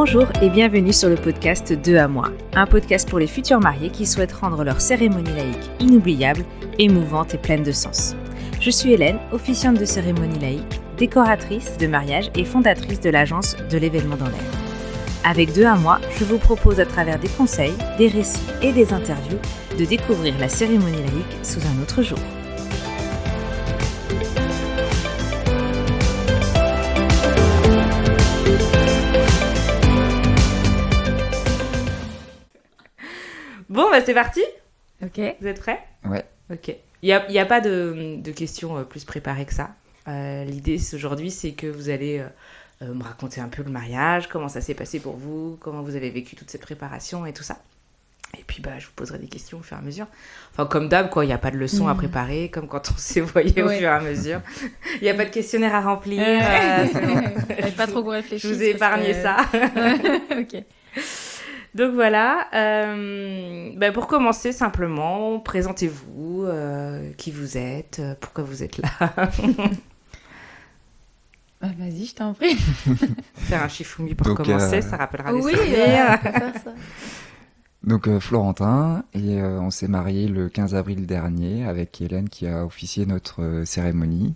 Bonjour et bienvenue sur le podcast 2 à moi, un podcast pour les futurs mariés qui souhaitent rendre leur cérémonie laïque inoubliable, émouvante et pleine de sens. Je suis Hélène, officiante de cérémonie laïque, décoratrice de mariage et fondatrice de l'agence de l'événement dans l'air. Avec 2 à moi, je vous propose à travers des conseils, des récits et des interviews de découvrir la cérémonie laïque sous un autre jour. Bon, bah c'est parti. Ok. Vous êtes prêts ? Ouais. Ok. Il y a pas de questions plus préparées que ça. L'idée aujourd'hui, c'est que vous allez me raconter un peu le mariage, comment ça s'est passé pour vous, comment vous avez vécu toute cette préparation et tout ça. Et puis, je vous poserai des questions au fur et à mesure. Enfin, comme d'hab, quoi, il n'y a pas de leçons à préparer, comme quand on s'est voyé au fur et à mesure. Il n'y a pas de questionnaire à remplir. Pas trop réfléchir. Je vous ai épargné ça. Ok. Donc voilà, pour commencer simplement, présentez-vous, qui vous êtes, pourquoi vous êtes là. Vas-y, je t'en prie. Faire un chifoumi pour commencer, ça rappellera des oui, souvenirs. on peut faire ça. Donc Florentin, et on s'est mariés le 15 avril dernier avec Hélène qui a officié notre cérémonie.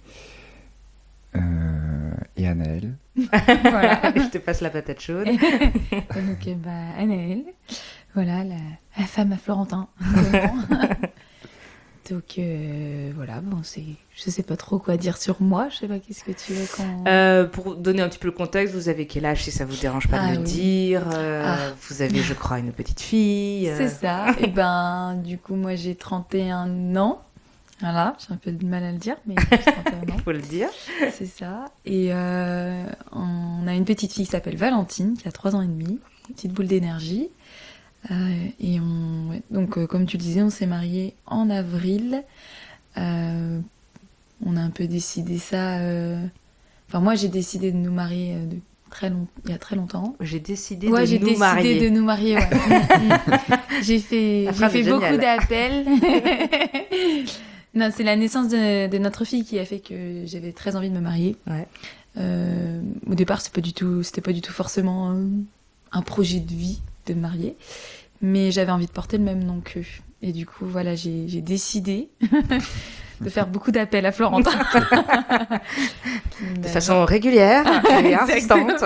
Et Anaëlle. Voilà, je te passe la patate chaude. Donc, Anaëlle, voilà, la femme à Florentin. Donc, voilà, bon, je sais pas trop quoi dire sur moi. Je sais pas, qu'est-ce que tu veux qu'on... Pour donner un petit peu le contexte, vous avez quel âge, si ça vous dérange pas de le dire. Vous avez, je crois, une petite fille. C'est ça. Et du coup, moi, j'ai 31 ans. Voilà, j'ai un peu de mal à le dire, mais j'ai 31 ans. Il faut le dire. C'est ça. Et on a une petite fille qui s'appelle Valentine, qui a 3 ans et demi, une petite boule d'énergie. Donc, comme tu le disais, on s'est mariés en avril. On a un peu décidé ça... Enfin, moi, j'ai décidé de nous marier il y a très longtemps. J'ai décidé de nous marier. J'ai décidé de nous marier, ouais. J'ai fait beaucoup d'appels. Non, c'est la naissance de notre fille qui a fait que j'avais très envie de me marier. Ouais. Au départ, c'était pas du tout forcément un projet de vie de me marier, mais j'avais envie de porter le même nom qu'eux. Et du coup, voilà, j'ai décidé de faire beaucoup d'appels à Florentin. De façon régulière et insistante.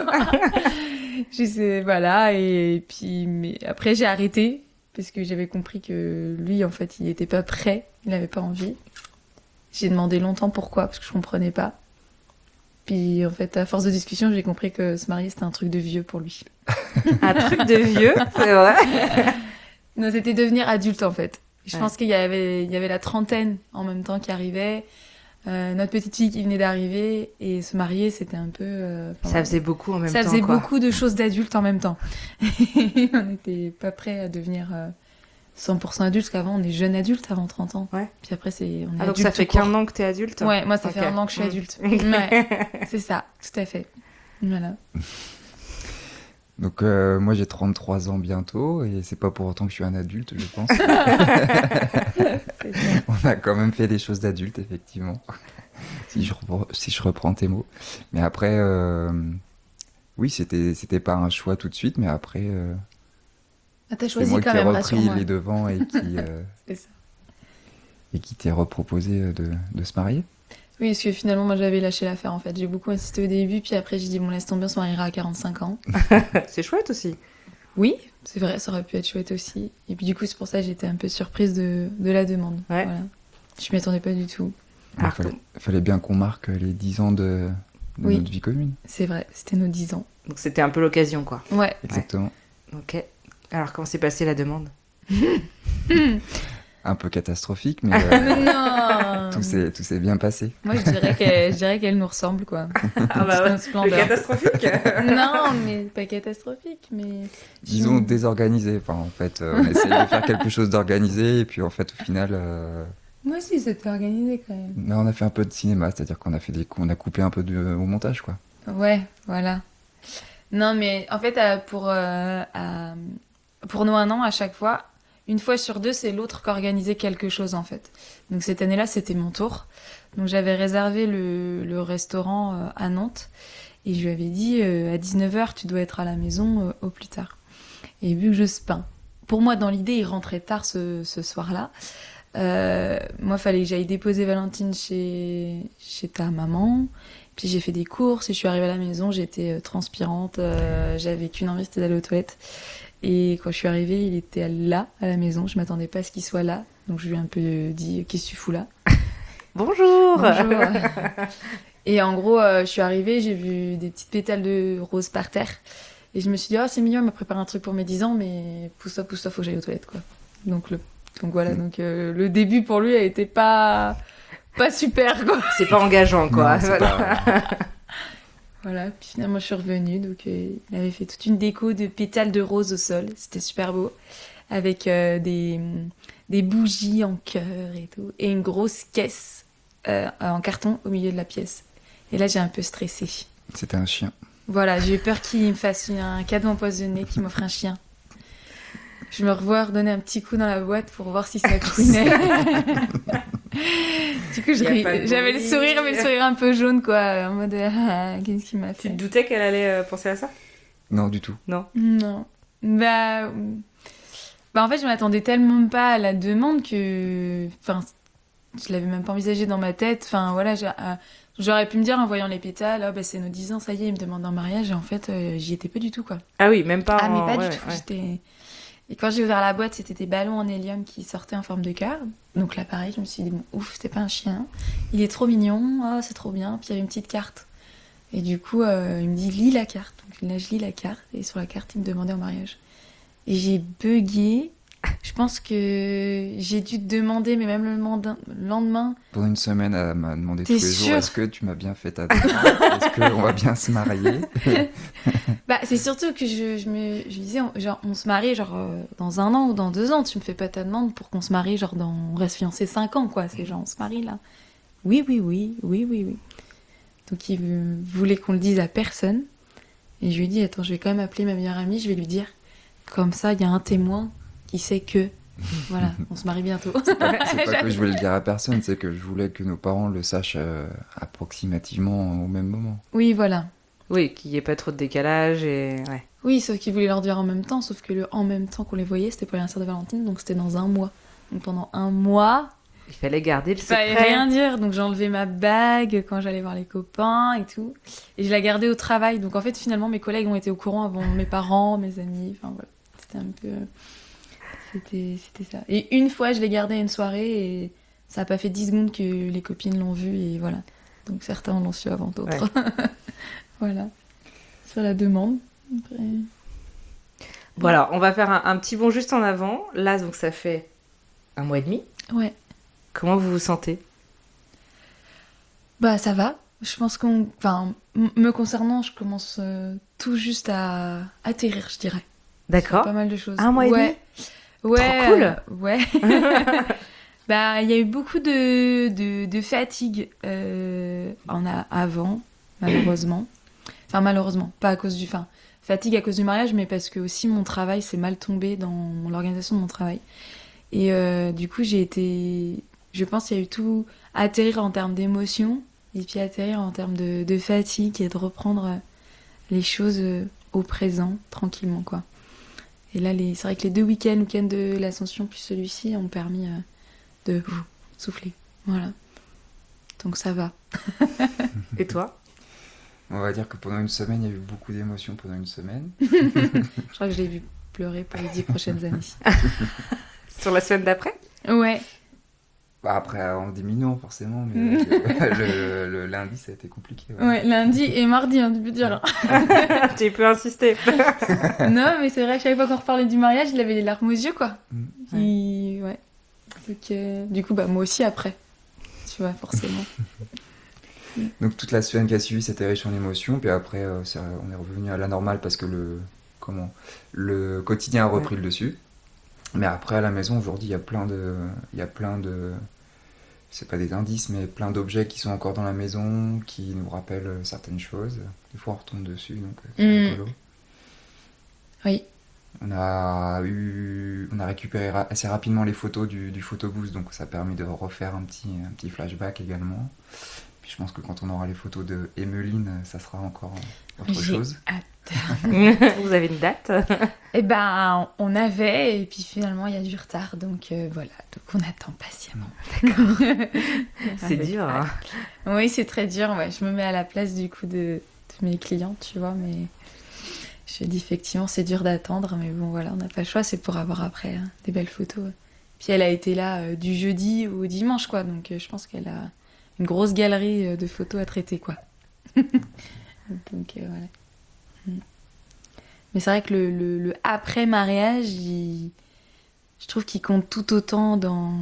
Voilà, mais après j'ai arrêté parce que j'avais compris que lui, en fait, il n'était pas prêt, il n'avait pas envie. J'ai demandé longtemps pourquoi, parce que je comprenais pas. Puis en fait, à force de discussion, j'ai compris que se marier, c'était un truc de vieux pour lui. Un truc de vieux, c'est vrai. Non, c'était devenir adulte, en fait. Je pense qu'il y avait la trentaine en même temps qui arrivait. Notre petite fille qui venait d'arriver, et se marier, c'était un peu... ça faisait beaucoup en même temps, Ça faisait quoi. beaucoup de choses d'adultes en même temps. On n'était pas prêts à devenir 100% adulte, parce qu'avant, on est jeune adulte avant 30 ans. Ouais. Puis après, on est adulte. Donc ça fait qu'un an que t'es adulte ? Ouais, moi, ça fait 1 an que je suis adulte. Ouais, c'est ça, tout à fait. Voilà. Donc moi j'ai 33 ans bientôt et c'est pas pour autant que je suis un adulte, je pense. On a quand même fait des choses d'adultes, effectivement, si je reprends tes mots. Mais après, oui, c'était pas un choix tout de suite, mais après, T'as c'est choisi moi quand qui ai même, repris rassure-moi. les devants et C'est ça. qui t'ai reproposé de se marier. Oui, parce que finalement, moi, j'avais lâché l'affaire, en fait. J'ai beaucoup insisté au début, puis après, j'ai dit, bon, laisse tomber, on se mariera à 45 ans. C'est chouette aussi. Oui, c'est vrai, ça aurait pu être chouette aussi. Et puis du coup, c'est pour ça que j'étais un peu surprise de la demande. Ouais. Voilà. Je m'y attendais pas du tout. Il fallait bien qu'on marque les 10 ans de Oui. notre vie commune. C'est vrai, c'était nos 10 ans. Donc c'était un peu l'occasion, quoi. Ouais. Exactement. Ok. Alors, comment s'est passée la demande ? Un peu catastrophique, mais Non. tout s'est bien passé. Moi, je dirais qu'elle nous ressemble, quoi. Ah bah ouais, Splendeur. le catastrophique. Non, mais pas catastrophique, mais... Disons désorganisé. Enfin, en fait, on essayait de faire quelque chose d'organisé et puis en fait, au final, Moi aussi, c'était organisé, quand même. on a fait un peu de cinéma, c'est-à-dire qu'on a coupé un peu au montage, quoi. Ouais, voilà. Non, mais en fait, pour nous 1 an, à chaque fois, 1 fois sur 2, c'est l'autre qui organisait quelque chose, en fait. Donc cette année-là, c'était mon tour. Donc j'avais réservé le restaurant à Nantes. Et je lui avais dit, à 19h, tu dois être à la maison au plus tard. Et vu que pour moi, dans l'idée, il rentrait tard ce soir-là. Moi, fallait que j'aille déposer Valentine chez ta maman. Puis j'ai fait des courses et je suis arrivée à la maison, j'étais transpirante, j'avais qu'une envie, c'était d'aller aux toilettes. Et quand je suis arrivée, il était là, à la maison, je m'attendais pas à ce qu'il soit là. Donc je lui ai un peu dit, qu'est-ce que tu fous là ? Bonjour. Bonjour. Et en gros, je suis arrivée, j'ai vu des petites pétales de rose par terre. Et je me suis dit, oh c'est mignon, elle m'a préparé un truc pour mes 10 ans, mais pousse-toi, faut que j'aille aux toilettes, quoi. Donc voilà, le début pour lui a été pas super, quoi. C'est pas engageant, quoi. Non, c'est pas- Voilà, puis finalement je suis revenue, donc il avait fait toute une déco de pétales de rose au sol, c'était super beau, avec des bougies en cœur et tout, et une grosse caisse en carton au milieu de la pièce. Et là j'ai un peu stressé. C'était un chien. Voilà, j'ai eu peur qu'il me fasse un cadeau empoisonné, qu'il m'offre un chien. Je me revois redonner un petit coup dans la boîte pour voir si ça couinait. Du coup, Y a pas de j'avais le bruit. sourire, mais le sourire un peu jaune, quoi, en mode qu'est-ce qu'il m'a Tu fait? te doutais qu'elle allait penser à ça ? Non, du tout. Non. Bah, en fait, je m'attendais tellement pas à la demande que, enfin, je l'avais même pas envisagé dans ma tête. Enfin, voilà, j'aurais pu me dire en voyant les pétales, oh, bah, c'est nos 10 ans, ça y est, il me demande en mariage. Et en fait, j'y étais pas du tout, quoi. Ah oui, même pas. Ah, mais pas ouais, du tout. ouais. J'étais. Et quand j'ai ouvert la boîte, c'était des ballons en hélium qui sortaient en forme de cœur. Donc là, pareil, je me suis dit, bon, ouf, c'est pas un chien. Il est trop mignon, oh, c'est trop bien. Puis il y avait une petite carte. Et du coup, il me dit, lis la carte. Donc là, je lis la carte. Et sur la carte, il me demandait en mariage. Et j'ai bugué. Je pense que j'ai dû te demander, mais même le lendemain. Pendant une semaine, elle m'a demandé tous T'es les jours, sûre est-ce que tu m'as bien fait ta demande ? Est-ce qu'on va bien se marier ? Bah, c'est surtout que je disais, genre, on se marie genre dans 1 an ou dans 2 ans. Tu me fais pas ta demande pour qu'on se marie, genre, on reste fiancés 5 ans, quoi. C'est genre, on se marie là. Oui. Donc, il voulait qu'on le dise à personne. Et je lui ai dit, attends, je vais quand même appeler ma meilleure amie, je vais lui dire. Comme ça, il y a un témoin qui sait que, voilà, on se marie bientôt. C'est pas que je voulais le dire à personne, c'est que je voulais que nos parents le sachent approximativement au même moment. Oui, voilà. Oui, qu'il n'y ait pas trop de décalage et. Ouais. Oui, sauf qu'il voulait leur dire en même temps, sauf que en même temps qu'on les voyait, c'était pour l'anniversaire de Valentine, donc c'était dans 1 mois. Donc pendant 1 mois, Il fallait garder le il fallait secret. rien dire. Donc j'ai enlevé ma bague quand j'allais voir les copains et tout. Et je la gardais au travail. Donc en fait, finalement, mes collègues ont été au courant avant mes parents, mes amis. Enfin voilà, c'était un peu. C'était ça. Et une fois, je l'ai gardée à une soirée et ça a pas fait 10 secondes que les copines l'ont vue et voilà. Donc certains l'ont su avant d'autres. Voilà. Sur la demande. Après... Voilà, on va faire un petit bond juste en avant. Là, donc ça fait 1 mois et demi. Ouais. Comment vous vous sentez ? Bah ça va. Je pense me concernant, je commence tout juste à atterrir, je dirais. D'accord. Pas mal de choses. 1 mois et demi. Ouais. Trop cool. Ouais. Bah il y a eu beaucoup de fatigue avant, malheureusement. Enfin malheureusement, pas à cause du fatigue à cause du mariage, mais parce que aussi mon travail s'est mal tombé dans l'organisation de mon travail. Et du coup je pense qu'il y a eu tout à atterrir en termes d'émotion et puis atterrir en termes de fatigue et de reprendre les choses au présent, tranquillement, quoi. Et là, c'est vrai que les 2 week-ends de l'Ascension plus celui-ci ont permis de souffler. Voilà. Donc ça va. Et toi ? On va dire que pendant une semaine, il y a eu beaucoup d'émotions pendant une semaine. Je crois que je l'ai vu pleurer pour les 10 prochaines années. Sur la semaine d'après ? Ouais. Bah après, en diminuant forcément, mais le lundi, ça a été compliqué. Ouais, lundi et mardi, hein, tu peux dire. Tu peux insister. Non, mais c'est vrai que chaque fois qu'on reparlait du mariage, il avait les larmes aux yeux, quoi. Mm. Donc, du coup, bah, moi aussi après. Tu vois, forcément. Donc toute la semaine qui a suivi, c'était riche en émotions. Puis après, on est revenu à la normale parce que le quotidien a repris le dessus. Mais après, à la maison, aujourd'hui, il y a plein de... C'est pas des indices, mais plein d'objets qui sont encore dans la maison, qui nous rappellent certaines choses. Des fois, on retombe dessus, donc c'est rigolo. Oui. On a récupéré assez rapidement les photos du photobooth, donc ça a permis de refaire un petit flashback également. Puis Je pense que quand on aura les photos de Emeline, ça sera encore autre J'ai chose. hâte. Vous avez une date? Eh ben, on avait, et puis finalement, il y a du retard, donc voilà. Donc on attend patiemment. C'est dur. Hein. Oui, c'est très dur. Ouais. Je me mets à la place du coup de mes clients, tu vois, mais je dis effectivement, c'est dur d'attendre, mais bon, voilà, on n'a pas le choix, c'est pour avoir après des belles photos. Puis elle a été là du jeudi au dimanche, quoi, donc je pense qu'elle a une grosse galerie de photos à traiter, quoi. Donc voilà. Mais c'est vrai que le après-mariage, je trouve qu'il compte tout autant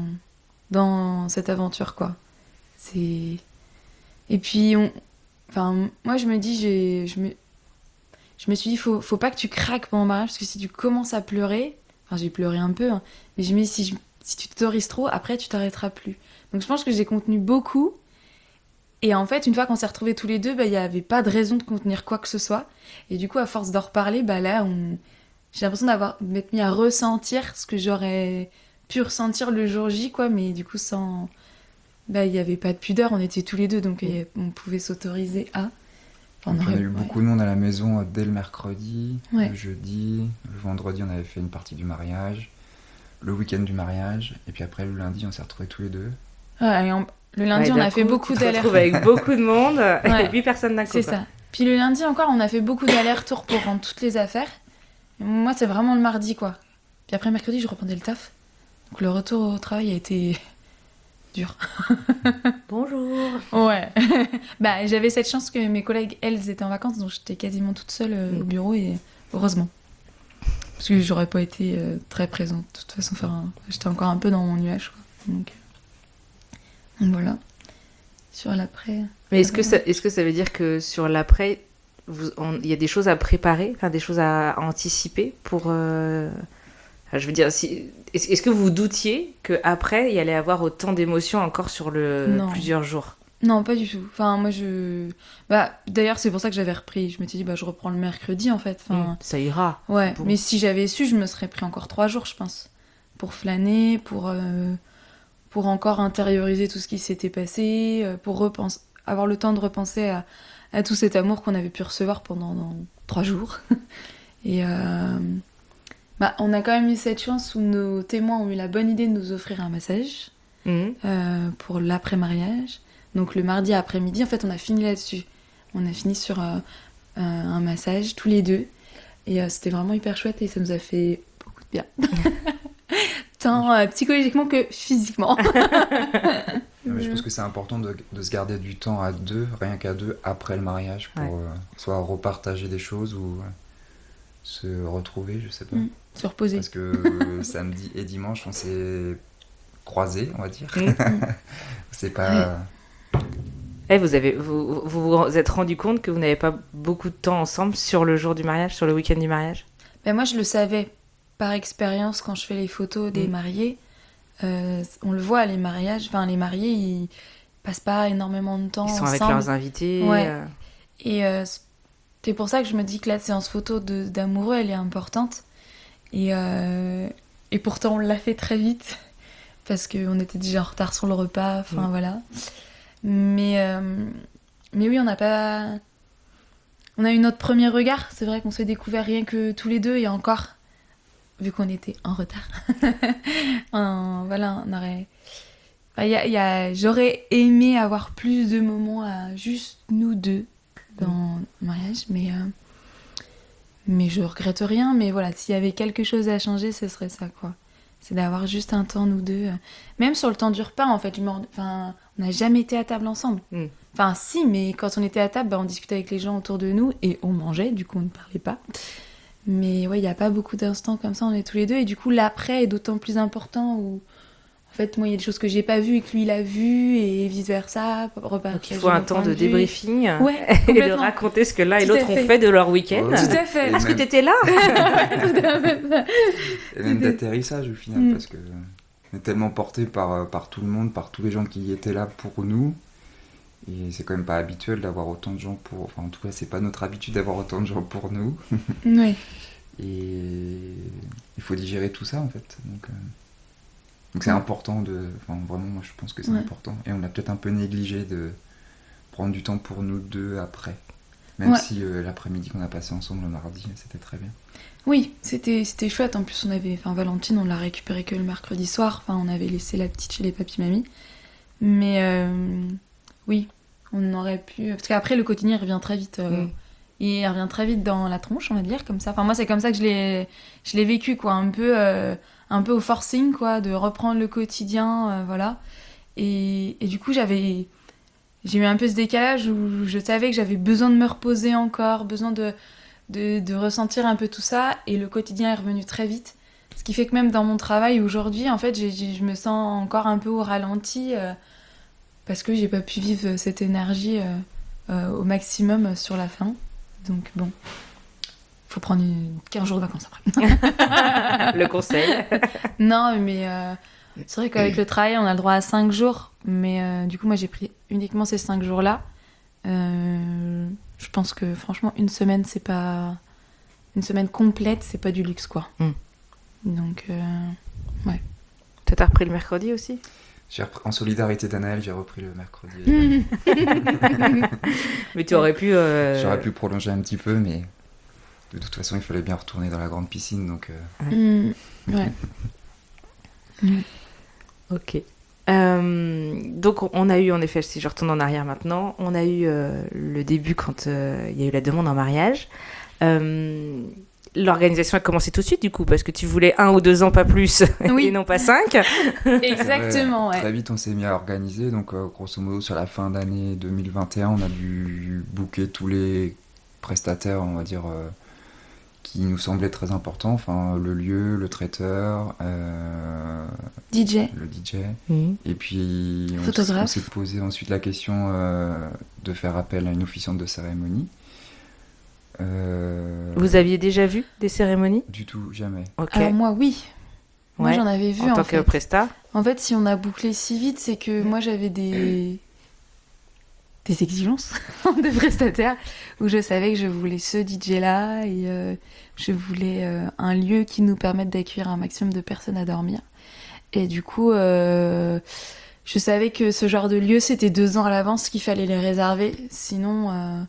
dans cette aventure, quoi. C'est... Et puis, enfin, moi, je me dis, je me suis dit, faut pas que tu craques pendant le mariage, parce que si tu commences à pleurer, enfin, j'ai pleuré un peu, hein, mais je me dis, si tu t'autorises trop, après, tu t'arrêteras plus. Donc, je pense que j'ai contenu beaucoup. Et en fait, une fois qu'on s'est retrouvés tous les deux, il n'y avait pas de raison de contenir quoi que ce soit. Et du coup, à force d'en reparler, là, j'ai l'impression de m'être mis à ressentir ce que j'aurais pu ressentir le jour J, quoi, mais du coup, sans... il n'y avait pas de pudeur, on était tous les deux, donc on pouvait s'autoriser à... Donc, on a eu beaucoup de monde à la maison dès le mercredi, Ouais. le jeudi, le vendredi, on avait fait une partie du mariage, le week-end du mariage, et puis après, le lundi, on s'est retrouvés tous les deux. Ouais, le lundi, on a fait beaucoup d'allers-retours. d'allers-retours. Avec beaucoup de monde, et 8 personnes d'un coup. C'est ça. Puis le lundi encore, on a fait beaucoup d'allers-retours pour rendre toutes les affaires. Et moi, c'est vraiment le mardi, quoi. Puis après, mercredi, je reprenais le taf. Donc le retour au travail a été dur. Bonjour. Ouais. J'avais cette chance que mes collègues, elles, étaient en vacances, donc j'étais quasiment toute seule au bureau, et heureusement. Parce que j'aurais pas été très présente, de toute façon. Enfin, j'étais encore un peu dans mon nuage, quoi. Donc voilà. Sur l'après. Mais est-ce que ça veut dire que sur l'après, il y a des choses à préparer, enfin des choses à anticiper pour... je veux dire, est-ce que vous doutiez qu'après, il y allait avoir autant d'émotions encore sur plusieurs jours? Non, pas du tout. Enfin, moi, d'ailleurs, c'est pour ça que j'avais repris. Je m'étais dit, je reprends le mercredi, en fait. Enfin, ça ira. Ouais, bon. Mais si j'avais su, je me serais pris encore 3 jours, je pense. Pour flâner, pour encore intérioriser tout ce qui s'était passé, pour avoir le temps de repenser à tout cet amour qu'on avait pu recevoir pendant 3 jours. Et on a quand même eu cette chance où nos témoins ont eu la bonne idée de nous offrir un massage pour l'après-mariage. Donc le mardi après-midi, en fait, on a fini là-dessus. On a fini sur un massage, tous les deux. Et c'était vraiment hyper chouette et ça nous a fait beaucoup de bien. Tant psychologiquement que physiquement. Je pense que c'est important de se garder du temps à deux, rien qu'à deux, après le mariage, pour soit repartager des choses ou se retrouver, je sais pas. Se reposer. Parce que samedi et dimanche, on s'est croisés, on va dire. C'est pas... Vous vous êtes rendu compte que vous n'avez pas beaucoup de temps ensemble sur le jour du mariage, sur le week-end du mariage? Moi, je le savais par expérience quand je fais les photos des mariés. On le voit, les mariages, les mariés, ils passent pas énormément de temps ensemble. Ils sont avec leurs invités. Ouais. Et c'est pour ça que je me dis que la séance photo d'amoureux, elle est importante. Et pourtant, on l'a fait très vite parce qu'on était déjà en retard sur le repas. Enfin, voilà. Mais oui, on a eu notre premier regard. C'est vrai qu'on s'est découvert rien que tous les deux et encore, vu qu'on était en retard. On aurait... J'aurais aimé avoir plus de moments à juste nous deux dans le mariage, mais je regrette rien. Mais voilà, s'il y avait quelque chose à changer, ce serait ça, quoi. C'est d'avoir juste un temps, nous deux. Même sur le temps du repas, en fait. On n'a jamais été à table ensemble. Enfin, si, mais quand on était à table, on discutait avec les gens autour de nous et on mangeait, du coup, on ne parlait pas. Mais ouais, il n'y a pas beaucoup d'instants comme ça, on est tous les deux. Et du coup, l'après est d'autant plus important où, en fait, moi, il y a des choses que j'ai pas vues et que lui, il a vues et vice-versa. Donc, il faut un temps de débriefing et de raconter ce que l'un et l'autre ont fait de leur week-end. Tout à fait. Parce que t'étais là. Et même d'atterrissage, au final, parce que on est tellement porté par tout le monde, par tous les gens qui étaient là pour nous. Et c'est quand même pas habituel d'avoir autant de gens pour... Enfin, en tout cas, c'est pas notre habitude d'avoir autant de gens pour nous. Oui. Et il faut digérer tout ça, en fait. Donc c'est important de... Enfin, vraiment, moi, je pense que c'est important. Et on l'a peut-être un peu négligé prendre du temps pour nous deux après. Même Ouais. si l'après-midi qu'on a passé ensemble le mardi, c'était très bien. Oui, c'était chouette. En plus, Valentine, on l'a récupérée que le mercredi soir. Enfin, on avait laissé la petite chez les papy-mamies. Mais oui, on aurait pu... Parce qu'après, le quotidien, il revient très vite. Il revient très vite dans la tronche, on va dire, comme ça. Enfin, moi, c'est comme ça que je l'ai vécu, quoi. Un peu au forcing, quoi, de reprendre le quotidien, voilà. Et du coup, j'ai eu un peu ce décalage où je savais que j'avais besoin de me reposer encore, besoin de ressentir un peu tout ça, et le quotidien est revenu très vite. Ce qui fait que même dans mon travail aujourd'hui, en fait, je me sens encore un peu au ralenti parce que j'ai pas pu vivre cette énergie au maximum sur la fin. Donc bon, faut prendre 15 jours de vacances après. Le conseil. Non, mais c'est vrai qu'avec le travail, on a le droit à 5 jours, mais du coup, moi, j'ai pris uniquement ces 5 jours-là. Je pense que franchement, une semaine complète, c'est pas du luxe, quoi. Donc, ouais. T'as repris le mercredi aussi? En solidarité d'Anaël, j'ai repris le mercredi. Mais tu aurais pu... J'aurais pu prolonger un petit peu, mais de toute façon, il fallait bien retourner dans la grande piscine, donc... Ouais. Ok. Donc on a eu, en effet, si je retourne en arrière maintenant, on a eu le début quand il y a eu la demande en mariage. L'organisation a commencé tout de suite, du coup, parce que tu voulais 1 ou 2 ans, pas plus, Oui. et non pas 5. Exactement, ouais. Très vite, on s'est mis à organiser. Donc, grosso modo, sur la fin d'année 2021, on a dû booker tous les prestataires, on va dire, qui nous semblaient très importants. Enfin, le lieu, le traiteur, DJ. le DJ. Et puis, Photographe. on s'est posé ensuite la question de faire appel à une officiante de cérémonie. Vous aviez déjà vu des cérémonies? Du tout, jamais. Ok. Alors moi, oui. Moi, Ouais. j'en avais vu, En tant fait. que presta? En fait, si on a bouclé si vite, c'est que moi, j'avais des exigences de prestataires où je savais que je voulais ce DJ-là et je voulais un lieu qui nous permette d'accueillir un maximum de personnes à dormir. Et du coup, je savais que ce genre de lieu, c'était 2 ans à l'avance qu'il fallait les réserver. Sinon,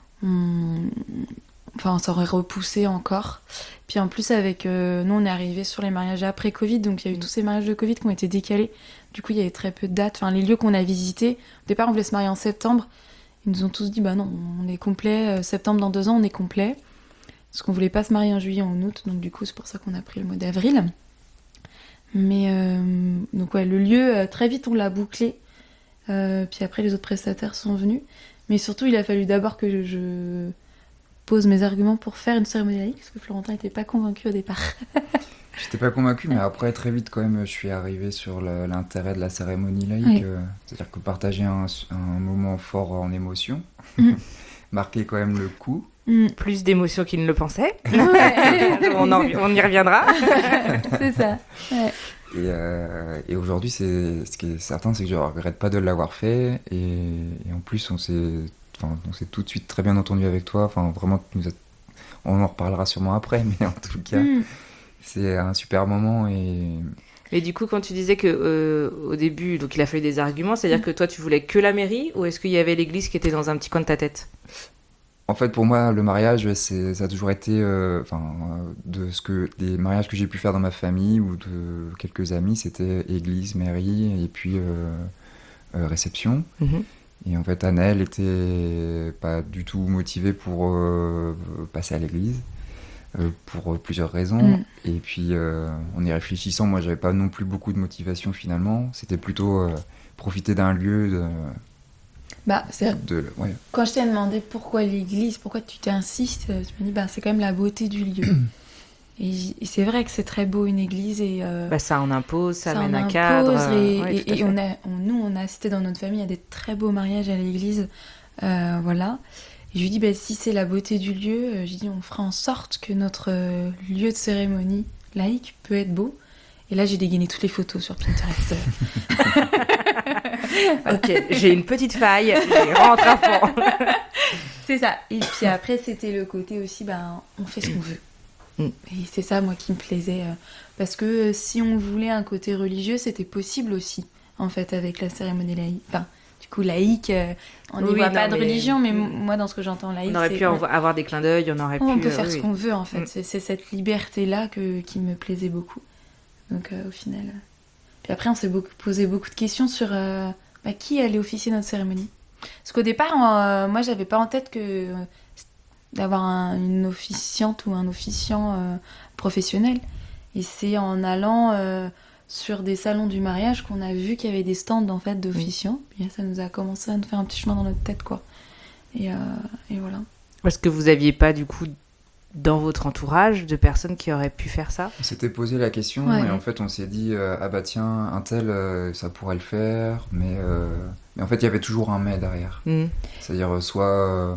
ça aurait repoussé encore. Puis en plus, avec nous, on est arrivé sur les mariages après Covid, donc il y a eu tous ces mariages de Covid qui ont été décalés. Du coup, il y avait très peu de dates. Enfin, les lieux qu'on a visités, au départ, on voulait se marier en septembre. Ils nous ont tous dit, bah non, on est complet. Septembre, dans 2 ans, on est complet. Parce qu'on voulait pas se marier en juillet, en août. Donc du coup, c'est pour ça qu'on a pris le mois d'avril. Mais donc ouais, le lieu, très vite, on l'a bouclé. Puis après, les autres prestataires sont venus. Mais surtout, il a fallu d'abord que je pose mes arguments pour faire une cérémonie laïque, parce que Florentin n'était pas convaincu au départ. J'étais pas convaincu, mais après, très vite, quand même, je suis arrivé sur l'intérêt de la cérémonie laïque. Oui. C'est-à-dire que partager un moment fort en émotion, marquer quand même le coup. Plus d'émotions qu'il ne le pensait. Ouais. On y reviendra. C'est ça. Ouais. Et aujourd'hui, ce qui est certain, c'est que je ne regrette pas de l'avoir fait. Et en plus, on s'est tout de suite très bien entendu avec toi. Enfin, vraiment, on en reparlera sûrement après, mais en tout cas, c'est un super moment. Mais du coup, quand tu disais que au début, donc il a fallu des arguments, c'est-à-dire que toi, tu voulais que la mairie, ou est-ce qu'il y avait l'église qui était dans un petit coin de ta tête? En fait, pour moi, le mariage, ça a toujours été, des mariages que j'ai pu faire dans ma famille ou de quelques amis, c'était église, mairie et puis réception. Et en fait, Anaël était pas du tout motivée pour passer à l'église, pour plusieurs raisons. Et puis, en y réfléchissant, moi, j'avais pas non plus beaucoup de motivation finalement. C'était plutôt profiter d'un lieu. Ouais. Quand je t'ai demandé pourquoi l'église, pourquoi tu t'insistes, tu m'as dit c'est quand même la beauté du lieu. Et c'est vrai que c'est très beau une église et ça en impose, ça amène en un cadre. Et on a assisté dans notre famille à des très beaux mariages à l'église, voilà. Et je lui dis si c'est la beauté du lieu, je lui dis on fera en sorte que notre lieu de cérémonie laïque peut être beau. Et là, j'ai dégainé toutes les photos sur Pinterest. Ok, j'ai une petite faille, je rentre à fond. C'est ça. Et puis après, c'était le côté aussi, on fait ce qu'on veut. Et c'est ça, moi, qui me plaisait. Parce que si on voulait un côté religieux, c'était possible aussi, en fait, avec la cérémonie laïque. Enfin, tu du coup, laïque, on n'y Oui, voit non, pas de mais- religion, mais moi, dans ce que j'entends laïque, On aurait c'est... pu avoir des clins d'œil, on aurait pu... On peut faire ce oui. qu'on veut, en fait. Mm. C'est cette liberté-là qui me plaisait beaucoup. Donc, au final... Puis après, on s'est posé beaucoup de questions sur qui allait officier notre cérémonie. Parce qu'au départ, moi, j'avais pas en tête que d'avoir une officiante ou un officiant professionnel. Et c'est en allant sur des salons du mariage qu'on a vu qu'il y avait des stands en fait d'officiants. Puis là, ça nous a commencé à nous faire un petit chemin dans notre tête, quoi. Et voilà. Parce que vous aviez pas, du coup, dans votre entourage, de personnes qui auraient pu faire ça? On s'était posé la question Ouais. et en fait on s'est dit ah bah tiens un tel ça pourrait le faire mais en fait il y avait toujours un mais derrière. Mm. C'est-à-dire soit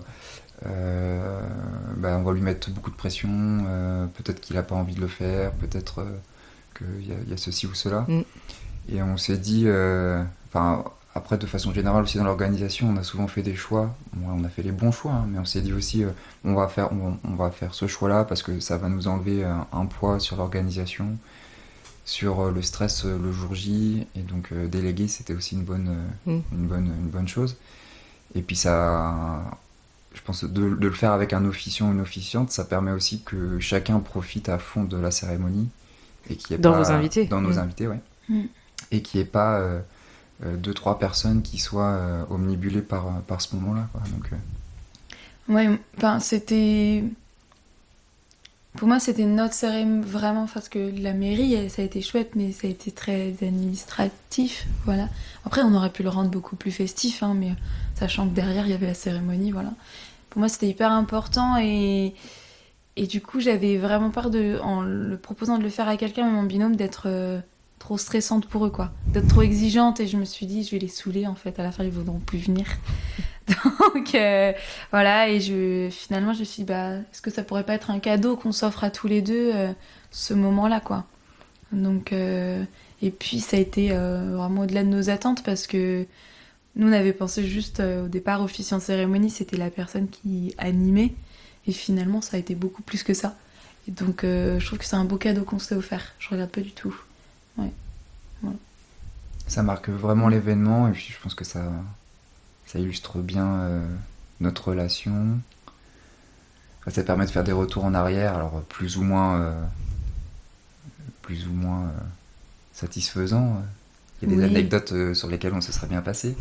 on va lui mettre beaucoup de pression, peut-être qu'il a pas envie de le faire, peut-être qu'il y a ceci ou cela. Mm. Et on s'est dit après de façon générale aussi dans l'organisation on a souvent fait des choix. On a fait les bons choix hein, mais on s'est dit aussi on va faire ce choix-là parce que ça va nous enlever un poids sur l'organisation, sur le stress le jour J, et donc déléguer c'était aussi une bonne chose. Et puis ça, je pense de le faire avec un officiant ou une officiante, ça permet aussi que chacun profite à fond de la cérémonie et qu'il y ait Dans pas, vos invités. dans nos invités, ouais, et qu'il n'y ait pas 2-3 personnes qui soient omnibulées par ce moment-là, quoi. Donc, Ouais, enfin, c'était... Pour moi, c'était notre cérémonie, vraiment, parce que la mairie, ça a été chouette, mais ça a été très administratif, voilà. Après, on aurait pu le rendre beaucoup plus festif, hein, mais sachant que derrière, il y avait la cérémonie, voilà. Pour moi, c'était hyper important, et du coup, j'avais vraiment peur, en le proposant de le faire à quelqu'un, mon binôme, d'être trop stressante pour eux, quoi. D'être trop exigeante, et je me suis dit, je vais les saouler, en fait, à la fin, ils voudront plus venir. Donc voilà, et finalement je me suis dit, est-ce que ça pourrait pas être un cadeau qu'on s'offre à tous les deux ce moment-là, quoi. Donc et puis ça a été vraiment au-delà de nos attentes, parce que nous on avait pensé juste au départ officiant de cérémonie, c'était la personne qui animait, et finalement ça a été beaucoup plus que ça. Et donc je trouve que c'est un beau cadeau qu'on s'est offert, je regrette pas du tout. Ouais. Voilà. ça marque vraiment l'événement, et puis je pense que ça illustre bien notre relation. Enfin, ça permet de faire des retours en arrière, alors plus ou moins satisfaisants. Il y a des Oui. anecdotes sur lesquelles on se serait bien passé.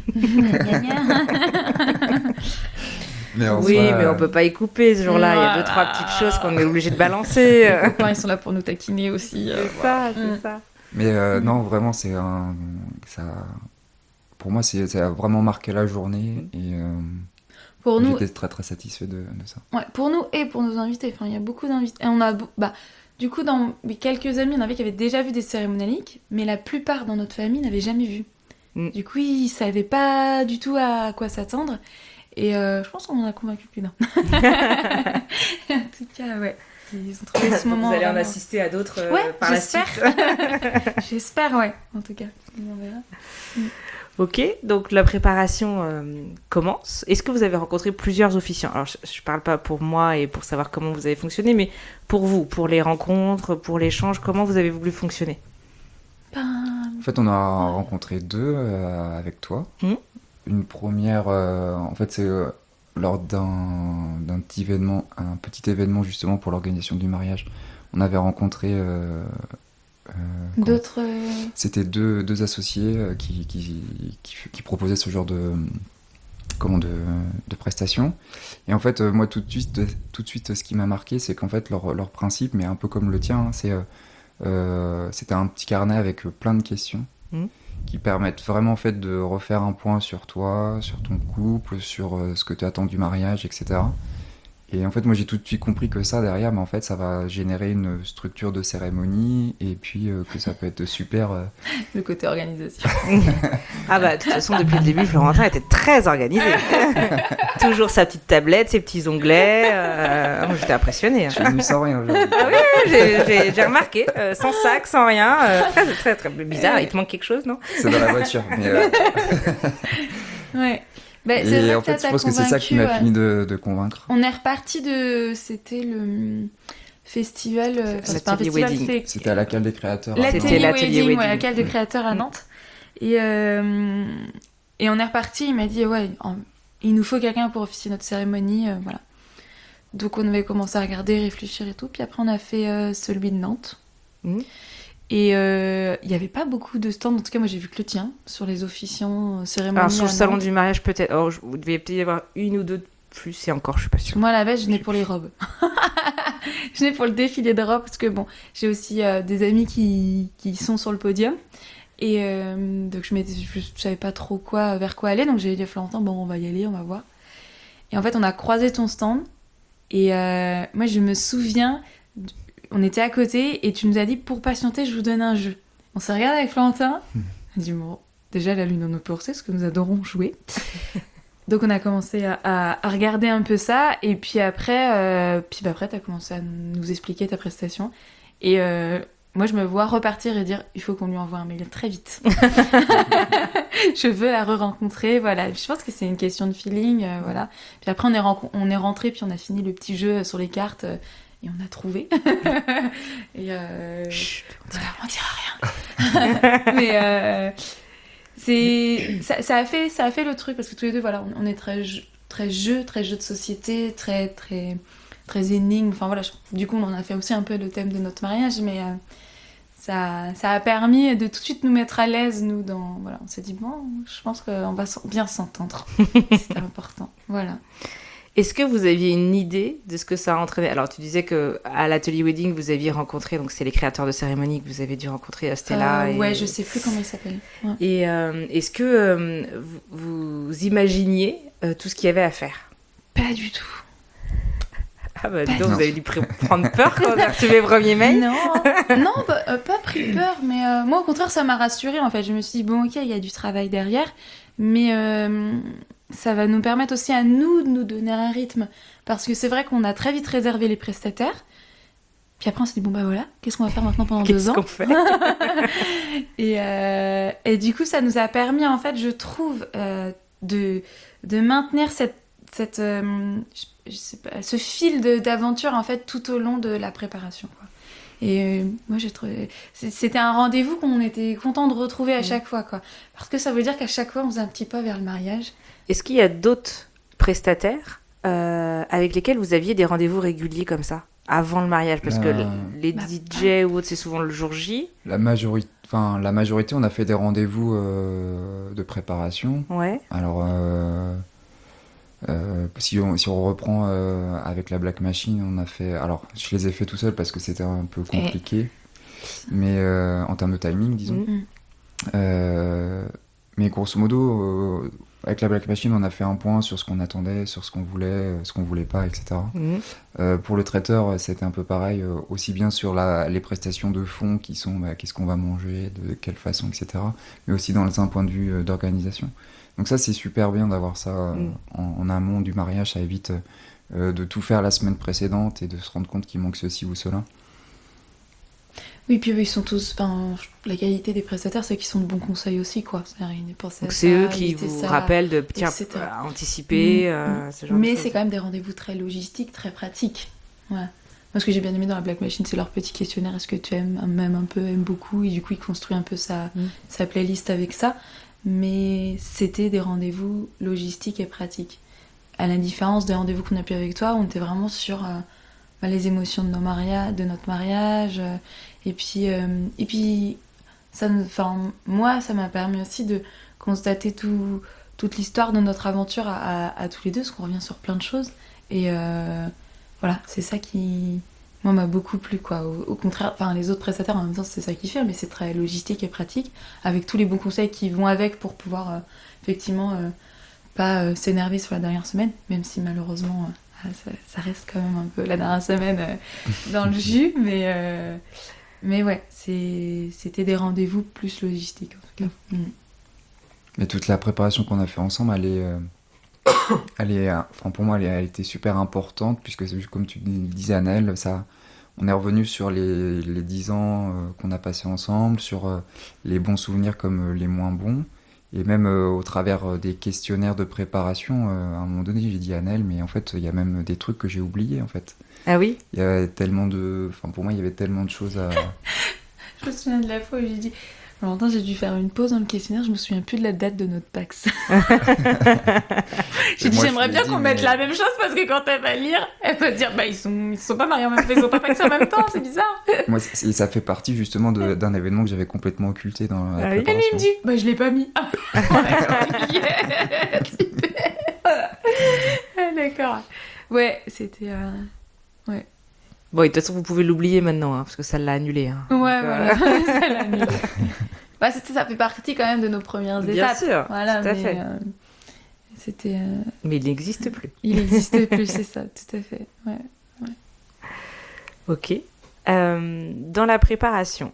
Mais en Oui, soi, mais on peut pas y couper ce jour-là. Il y a 2-3 petites choses qu'on est obligé de balancer. Les copains, ils sont là pour nous taquiner aussi. C'est ça. Mais non, vraiment, pour moi, ça a vraiment marqué la journée, et Pour nous, j'étais très très satisfait de ça. ouais, pour nous et pour nos invités. Enfin, il y a beaucoup d'invités. Et on a, du coup, dans mes quelques amis, il y en avait qui avaient déjà vu des cérémonies laïques, mais la plupart dans notre famille n'avaient jamais vu. Mm. Du coup, ils savaient pas du tout à quoi s'attendre. Et je pense qu'on en a convaincu plus d'un. En tout cas, ouais. Ils ont trouvé ce moment. Vous allez en vraiment- assister à d'autres Ouais, par la j'espère. suite. J'espère, ouais. En tout cas, on verra. Ok, donc la préparation commence. Est-ce que vous avez rencontré plusieurs officiants? Alors, je parle pas pour moi et pour savoir comment vous avez fonctionné, mais pour vous, pour les rencontres, pour l'échange, comment vous avez voulu fonctionner? En fait, on a rencontré 2 avec toi. Une première, en fait, c'est lors d'un petit événement justement pour l'organisation du mariage. On avait rencontré D'autres. c'était deux associés qui proposaient ce genre de prestations. Et en fait, moi, tout de suite, ce qui m'a marqué, c'est qu'en fait, leur principe, mais un peu comme le tien, hein, c'était un petit carnet avec plein de questions qui permettent vraiment en fait, de refaire un point sur toi, sur ton couple, sur ce que tu attends du mariage, etc. Et en fait, moi, j'ai tout de suite compris que ça, derrière, en fait, ça va générer une structure de cérémonie, et puis que ça peut être super... Le côté organisation. Ah bah, de toute façon, depuis le début, Florentin était très organisé. Toujours sa petite tablette, ses petits onglets. Moi, j'étais impressionnée. Je suis venu sans rien aujourd'hui. Ah oui, j'ai remarqué. Sans sac, sans rien. Très, très, très bizarre. Il te manque quelque chose, non? C'est dans la voiture. Mais, Ouais. Bah, c'est et vrai en que ça fait, je t'a pense que c'est ça qui convaincu, m'a ouais. fini de convaincre. On est reparti de... C'était le festival... c'est pas un L'atelier festival, wedding. c'est... C'était à la Cale des créateurs. C'était L'atelier l'atelier wedding, wedding. ouais, la cale de créateurs à Nantes. Et Et on est reparti, il m'a dit, ouais, il nous faut quelqu'un pour officier notre cérémonie, voilà. Donc on avait commencé à regarder, réfléchir et tout, puis après on a fait celui de Nantes. Et il n'y avait pas beaucoup de stands, en tout cas moi j'ai vu que le tien, sur les officiants, cérémonies. Alors sur le salon Nantes. du mariage peut-être, vous deviez peut-être y avoir une ou deux de plus, et encore je suis pas sûre. Moi à la base je venais pour les robes. Je venais pour le défilé de robes, parce que bon, j'ai aussi des amis qui sont sur le podium. Et donc je savais pas trop vers quoi aller, donc j'ai dit à Florentin, bon on va y aller, on va voir. Et en fait on a croisé ton stand, et moi je me souviens, on était à côté, et tu nous as dit, pour patienter, je vous donne un jeu. On s'est regardé avec Florentin, on a dit, bon, déjà la lune en nous poursuit, parce que nous adorons jouer. Donc on a commencé à regarder un peu ça, et puis après t'as commencé à nous expliquer ta prestation. Et moi je me vois repartir et dire, il faut qu'on lui envoie un mail très vite. Je veux la re-rencontrer, voilà. Je pense que c'est une question de feeling, voilà. Puis après on est rentré, puis on a fini le petit jeu sur les cartes, et on a trouvé. Et Chut, on dira rien. Mais ça a fait le truc, parce que tous les deux, voilà, on est très jeu de société, très très très énigme. Enfin voilà, du coup on en a fait aussi un peu le thème de notre mariage, mais ça a permis de tout de suite nous mettre à l'aise, nous, voilà, on s'est dit, bon, je pense qu'on va bien s'entendre. C'était important, voilà. Est-ce que vous aviez une idée de ce que ça a entraîné ? Alors, tu disais qu'à l'atelier wedding, vous aviez rencontré, donc c'est les créateurs de cérémonie que vous avez dû rencontrer, Stella. Ouais, je sais plus comment ils s'appellent. Ouais. Et est-ce que vous imaginiez tout ce qu'il y avait à faire ? Pas du tout. Ah bah, donc vous avez dû prendre peur quand vous avez reçu les premiers mails ? Non, pas pris peur, mais moi, au contraire, ça m'a rassurée, en fait. Je me suis dit, bon, ok, il y a du travail derrière, mais ça va nous permettre aussi à nous de nous donner un rythme. Parce que c'est vrai qu'on a très vite réservé les prestataires. Puis après, on s'est dit, bon, bah voilà, qu'est-ce qu'on va faire maintenant pendant 2 ans ? Qu'est-ce qu'on fait ? Et du coup, ça nous a permis, en fait, je trouve, de maintenir je sais pas, ce fil d'aventure, en fait, tout au long de la préparation, quoi. Et moi, j'ai trouvé... C'était un rendez-vous qu'on était content de retrouver à chaque fois, quoi. Parce que ça veut dire qu'à chaque fois, on faisait un petit pas vers le mariage. Est-ce qu'il y a d'autres prestataires avec lesquels vous aviez des rendez-vous réguliers comme ça, avant le mariage ? Parce que les DJ ou autres, c'est souvent le jour J. La majorité, on a fait des rendez-vous de préparation. Ouais. Alors, si on reprend avec la Black Machine, on a fait... Alors, je les ai fait tout seul parce que c'était un peu compliqué. Mais en termes de timing, disons. Mais grosso modo, avec la Black Machine, on a fait un point sur ce qu'on attendait, sur ce qu'on voulait pas, etc. Pour le traiteur, c'était un peu pareil, aussi bien sur les prestations de fond qui sont qu'est-ce qu'on va manger, de quelle façon, etc. Mais aussi dans un point de vue d'organisation. Donc ça, c'est super bien d'avoir ça en amont du mariage. Ça évite de tout faire la semaine précédente et de se rendre compte qu'il manque ceci ou cela. Oui, puis eux, ils sont tous... la qualité des prestataires, c'est qu'ils sont de bons conseils aussi, quoi. Donc c'est eux qui vous rappellent de anticiper ce genre de Mais choses. c'est quand même des rendez-vous très logistiques, très pratiques. Ouais. Moi, ce que j'ai bien aimé dans la Black Machine, c'est leur petit questionnaire. Est-ce que tu aimes un peu, aimes beaucoup ? Et du coup, il construit un peu sa playlist avec ça. Mais c'était des rendez-vous logistiques et pratiques. À la différence des rendez-vous qu'on a pu avec toi, on était vraiment sur les émotions de notre mariage. Et puis moi, ça m'a permis aussi de constater toute l'histoire de notre aventure à tous les deux, parce qu'on revient sur plein de choses. Et voilà, c'est ça qui... Moi, m'a beaucoup plu, quoi. Au contraire, les autres prestataires, en même temps, c'est ça qu'ils font, mais c'est très logistique et pratique, avec tous les bons conseils qui vont avec pour pouvoir, effectivement, pas s'énerver sur la dernière semaine, même si, malheureusement, ça reste quand même un peu la dernière semaine dans le jus, mais ouais, c'était des rendez-vous plus logistiques, en tout cas. Mais toute la préparation qu'on a fait ensemble, pour moi, elle a été super importante, puisque comme tu disais, Anaëlle, on est revenu sur les 10 ans qu'on a passés ensemble, sur les bons souvenirs comme les moins bons, et même au travers des questionnaires de préparation, à un moment donné, j'ai dit à Anaëlle, mais en fait, il y a même des trucs que j'ai oubliés, en fait. Ah oui ? Il y avait tellement pour moi, il y avait tellement de choses à... Je me souviens de la fois où j'ai dit... Valentin, j'ai dû faire une pause dans le questionnaire, je me souviens plus de la date de notre Pax. J'ai dit, j'aimerais bien qu'on mette la même chose parce que quand elle va lire, elle va dire, bah ils sont pas mariés en même temps, ils sont pas paxés en même temps, c'est bizarre. Moi, ça fait partie justement d'un événement que j'avais complètement occulté dans la Et lui, préparation. il me dit, bah je l'ai pas mis. Yeah, super. Ah, d'accord. Ouais, c'était... Ouais. Bon, et de toute façon, vous pouvez l'oublier maintenant, hein, parce que ça l'a annulé. Hein. Ouais, Donc, voilà. Ça l'a annulé. Bah, ça fait partie quand même de nos premières Bien étapes. sûr, Voilà, tout à mais, fait. C'était... Mais il n'existe plus. Il n'existe plus, c'est ça, tout à fait. Ouais. Ok. Dans la préparation,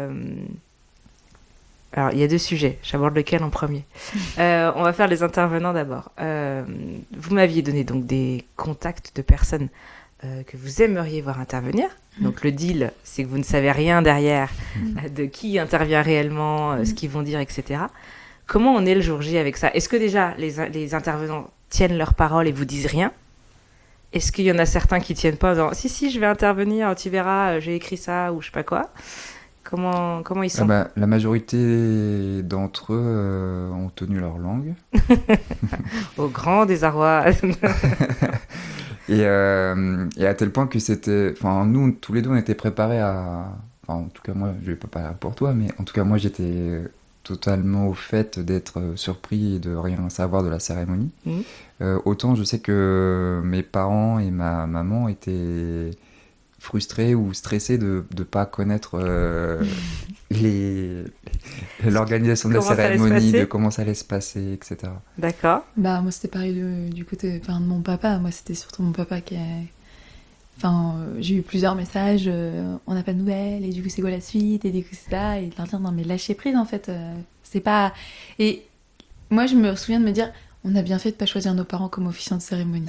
alors il y a 2 sujets. J'aborde lequel en premier? On va faire les intervenants d'abord. Vous m'aviez donné donc des contacts de personnes que vous aimeriez voir intervenir. Donc le deal, c'est que vous ne savez rien derrière de qui intervient réellement, ce qu'ils vont dire, etc. Comment on est le jour J avec ça? Est-ce que déjà les intervenants tiennent leur parole et vous disent rien? Est-ce qu'il y en a certains qui tiennent pas en disant si je vais intervenir, tu verras, j'ai écrit ça ou je sais pas quoi? Comment ils sont? La majorité d'entre eux ont tenu leur langue. Au grand désarroi. Et à tel point que c'était... Enfin, nous, tous les deux, on était préparés à... Enfin, en tout cas, moi, je vais pas parler pour toi, mais en tout cas, moi, j'étais totalement au fait d'être surpris et de rien savoir de la cérémonie. Autant, je sais que mes parents et ma maman étaient frustrés ou stressés de ne pas connaître l'organisation de la cérémonie, de comment ça allait se passer, etc. D'accord. Bah, moi, c'était pareil du côté de mon papa. Moi, c'était surtout mon papa qui a... Enfin, j'ai eu plusieurs messages, on n'a pas de nouvelles, et du coup, c'est quoi la suite? Et du coup, c'est ça. Et de leur dire, non, mais lâchez prise, en fait. C'est pas... Et moi, je me souviens de me dire, on a bien fait de pas choisir nos parents comme officiants de cérémonie.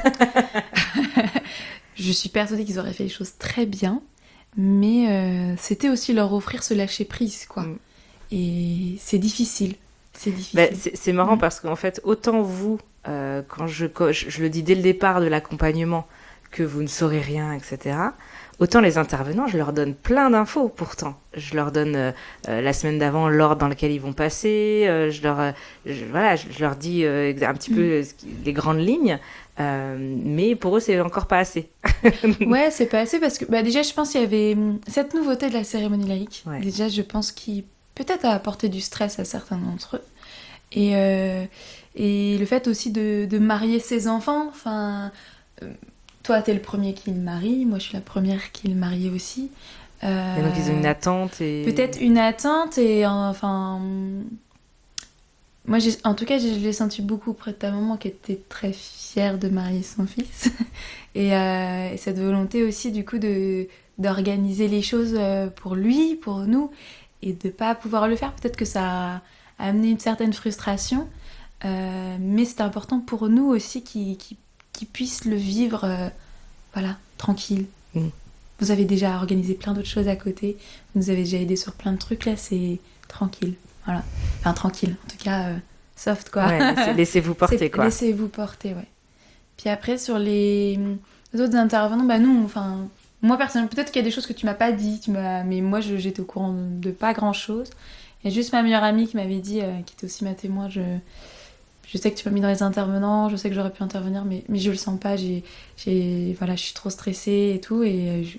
Je suis persuadée qu'ils auraient fait les choses très bien, mais c'était aussi leur offrir ce lâcher prise, quoi. Et c'est difficile. C'est difficile. C'est marrant parce qu'en fait, autant vous, quand je le dis dès le départ de l'accompagnement, que vous ne saurez rien, etc., autant les intervenants, je leur donne plein d'infos pourtant. Je leur donne la semaine d'avant l'ordre dans lequel ils vont passer, je leur dis un petit peu les grandes lignes, mais pour eux, c'est encore pas assez. Ouais, c'est pas assez parce que déjà, je pense qu'il y avait cette nouveauté de la cérémonie laïque. Ouais. Déjà, je pense qu'il peut-être a apporté du stress à certains d'entre eux. Et le fait aussi de marier ses enfants, enfin... toi, t'es le premier qui le marie, moi je suis la première qui le marie aussi. Et donc ils ont une attente et... Peut-être une attente et enfin... Moi, en tout cas, je l'ai senti beaucoup auprès de ta maman qui était très fière de marier son fils. Et cette volonté aussi, du coup, d'organiser les choses pour lui, pour nous, et de pas pouvoir le faire. Peut-être que ça a amené une certaine frustration, mais c'est important pour nous aussi qui puissent le vivre tranquille. Vous avez déjà organisé plein d'autres choses à côté, vous nous avez déjà aidé sur plein de trucs, là c'est tranquille, voilà. Enfin tranquille, en tout cas soft quoi. Ouais, laissez-vous porter quoi. Laissez-vous porter, ouais. Puis après sur les autres intervenants, nous, enfin moi personnellement, peut-être qu'il y a des choses que tu m'as pas dit, mais moi j'étais au courant de pas grand chose. Il y a juste ma meilleure amie qui m'avait dit, qui était aussi ma témoin, je sais que tu m'as mis dans les intervenants, je sais que j'aurais pu intervenir, mais je le sens pas, je suis trop stressée et tout, et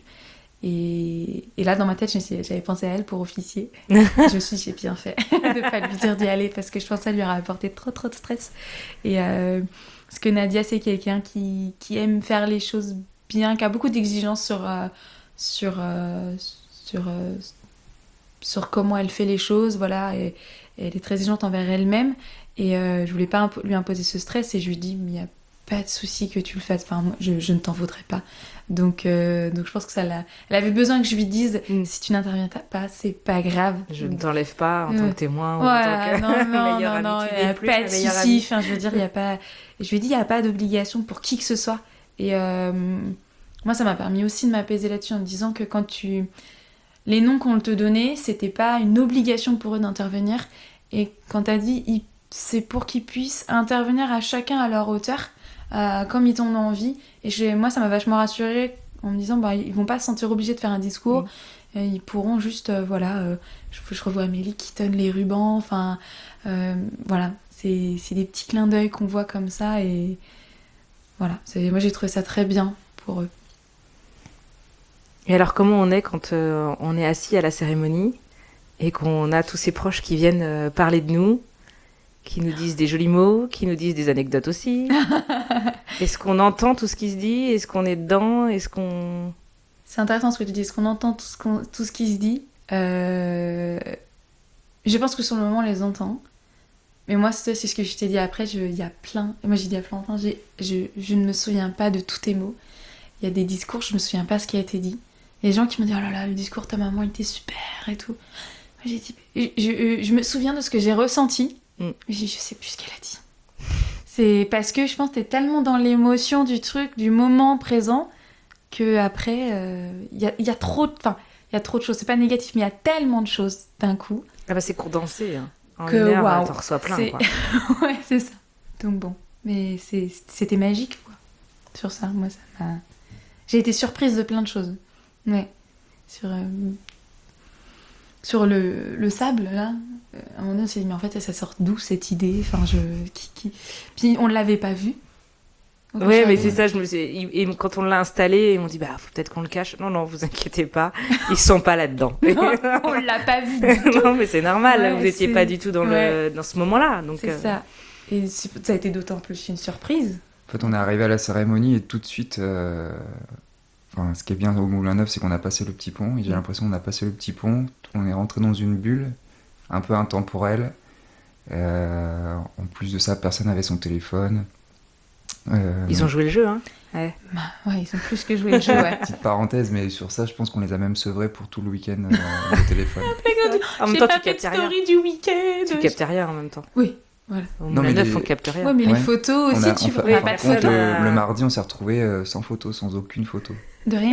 là dans ma tête j'avais pensé à elle pour officier. Je me suis dit j'ai bien fait de pas lui dire d'y aller parce que je pense que ça lui aurait apporté trop de stress. Et parce que Nadia c'est quelqu'un qui aime faire les choses bien, qui a beaucoup d'exigences sur comment elle fait les choses, voilà, et elle est très exigeante envers elle-même. Et je voulais pas lui imposer ce stress et je lui dis mais il n'y a pas de souci que tu le fasses, enfin moi, je ne t'en voudrais pas. Donc je pense que elle avait besoin que je lui dise si tu n'interviens pas, c'est pas grave. Je ne t'enlève pas en tant que témoin ou voilà, en tant que meilleure amie. Il n'y a pas de souci. Enfin, je veux dire, il y a pas. Je lui ai dit il n'y a pas d'obligation pour qui que ce soit. Et moi ça m'a permis aussi de m'apaiser là-dessus en me disant que les noms qu'on te donnait, c'était pas une obligation pour eux d'intervenir. Et quand t'as dit c'est pour qu'ils puissent intervenir à chacun à leur hauteur, comme ils en ont envie. Et moi, ça m'a vachement rassurée en me disant ils vont pas se sentir obligés de faire un discours. ils pourront juste, je revois Amélie qui donne les rubans, enfin, voilà, c'est des petits clins d'œil qu'on voit comme ça, et voilà, moi j'ai trouvé ça très bien pour eux. Et alors, comment on est quand on est assis à la cérémonie et qu'on a tous ces proches qui viennent parler de nous, qui nous disent des jolis mots, qui nous disent des anecdotes aussi? Est-ce qu'on entend tout ce qui se dit? Est-ce qu'on est dedans? Est-ce qu'on... C'est intéressant ce que tu dis, est-ce qu'on entend tout ce qui se dit? Je pense que sur le moment on les entend. Mais moi, c'est ce que je t'ai dit après, il y a plein... Moi j'ai dit à Florentin, je ne me souviens pas de tous tes mots. Il y a des discours, je me souviens pas ce qui a été dit. Il y a des gens qui m'ont dit, oh là là, le discours de ta maman, il était super et tout. Moi, j'ai dit, je me souviens de ce que j'ai ressenti. Je sais plus ce qu'elle a dit. C'est parce que je pense que t'es tellement dans l'émotion du truc, du moment présent, que après, il y a trop de choses. C'est pas négatif, mais il y a tellement de choses d'un coup. Ah bah c'est pour danser, hein. En Que, une heure, waouh, t'en reçois plein, quoi. Ouais, c'est ça. Donc bon, mais c'était magique, quoi. Sur ça, moi, ça m'a... J'ai été surprise de plein de choses. Ouais. Sur le sable, là, à un moment donné, on s'est dit, mais en fait, ça sort d'où cette idée? Enfin, Puis on ne l'avait pas vu. Ouais, mais c'est ça, et quand on l'a installé, ils m'ont dit, bah, faut peut-être qu'on le cache. Non, vous inquiétez pas, ils sont pas là-dedans. Non, on l'a pas vu du tout. Non, mais c'est normal, Ouais, vous étiez pas du tout dans ce moment-là. Donc, c'est ça. Et ça a été d'autant plus une surprise. En fait, on est arrivé à la cérémonie et tout de suite... Enfin, ce qui est bien au Moulin Neuf, c'est qu'on a passé le petit pont. Et j'ai l'impression qu'on a passé le petit pont. On est rentré dans une bulle, un peu intemporelle. En plus de ça, personne n'avait son téléphone. Ils ont joué le jeu, hein. Ouais. Bah, ouais, ils ont plus que joué le jeu, ouais. Petite parenthèse, mais sur ça, je pense qu'on les a même sevrés pour tout le week-end, le téléphone. En même temps, tu captes rien. Story du week-end. Tu captes rien en même temps. Oui, voilà. Au Moulin Neuf, on capte rien. Ouais, mais les photos aussi, tu vois. Par contre, le mardi, on s'est retrouvés sans photo, sans aucune photo. De rien.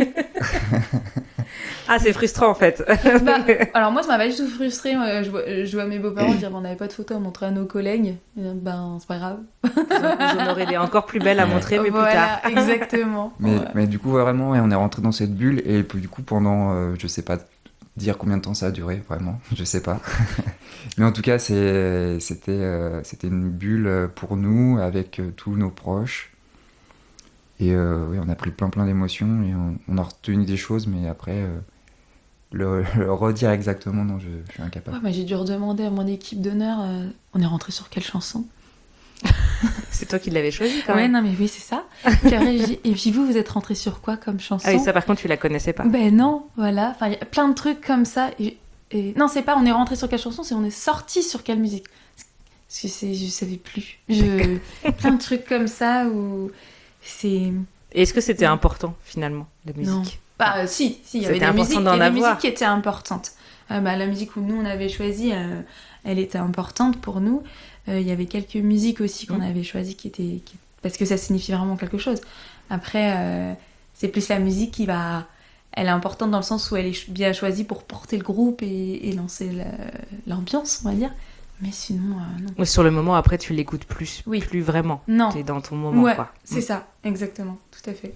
Ah, c'est frustrant en fait. Bah, alors moi, ça m'a pas du tout frustrée. Je vois mes beaux-parents dire, on n'avait pas de photos à montrer à nos collègues. Ben, c'est pas grave. Vous en aurez des encore plus belles à montrer, mais voilà, plus tard. Exactement. Mais du coup, vraiment, on est rentré dans cette bulle. Et du coup, pendant, je sais pas dire combien de temps ça a duré, vraiment, je sais pas. Mais en tout cas, c'était une bulle pour nous, avec tous nos proches. Et oui, on a pris plein d'émotions et on a retenu des choses, mais après, le redire exactement, non, je suis incapable. Ouais, bah, j'ai dû redemander à mon équipe d'honneur, on est rentré sur quelle chanson? C'est toi qui l'avais choisi quand même. Ouais, non, mais oui, c'est ça. Et puis vous êtes rentré sur quoi comme chanson? Ah oui, ça par contre, tu la connaissais pas. Ben non, voilà. Enfin, il y a plein de trucs comme ça. Et... Non, c'est pas on est rentré sur quelle chanson, c'est on est sorti sur quelle musique. Parce que je savais plus. Plein de trucs comme ça où c'est... Et est-ce que c'était important finalement, la musique? Non. Bah si, il y avait des musiques qui étaient importantes. La musique où nous on avait choisi, elle était importante pour nous. Il y avait quelques musiques aussi qu'on avait choisies qui étaient... parce que ça signifie vraiment quelque chose. Après, c'est plus la musique qui va... Elle est importante dans le sens où elle est bien choisie pour porter le groupe et lancer l'ambiance, on va dire. Mais sinon, non. Mais sur le moment, après, tu l'écoutes plus vraiment. Non. T'es dans ton moment, ouais, quoi. C'est ça, exactement, tout à fait.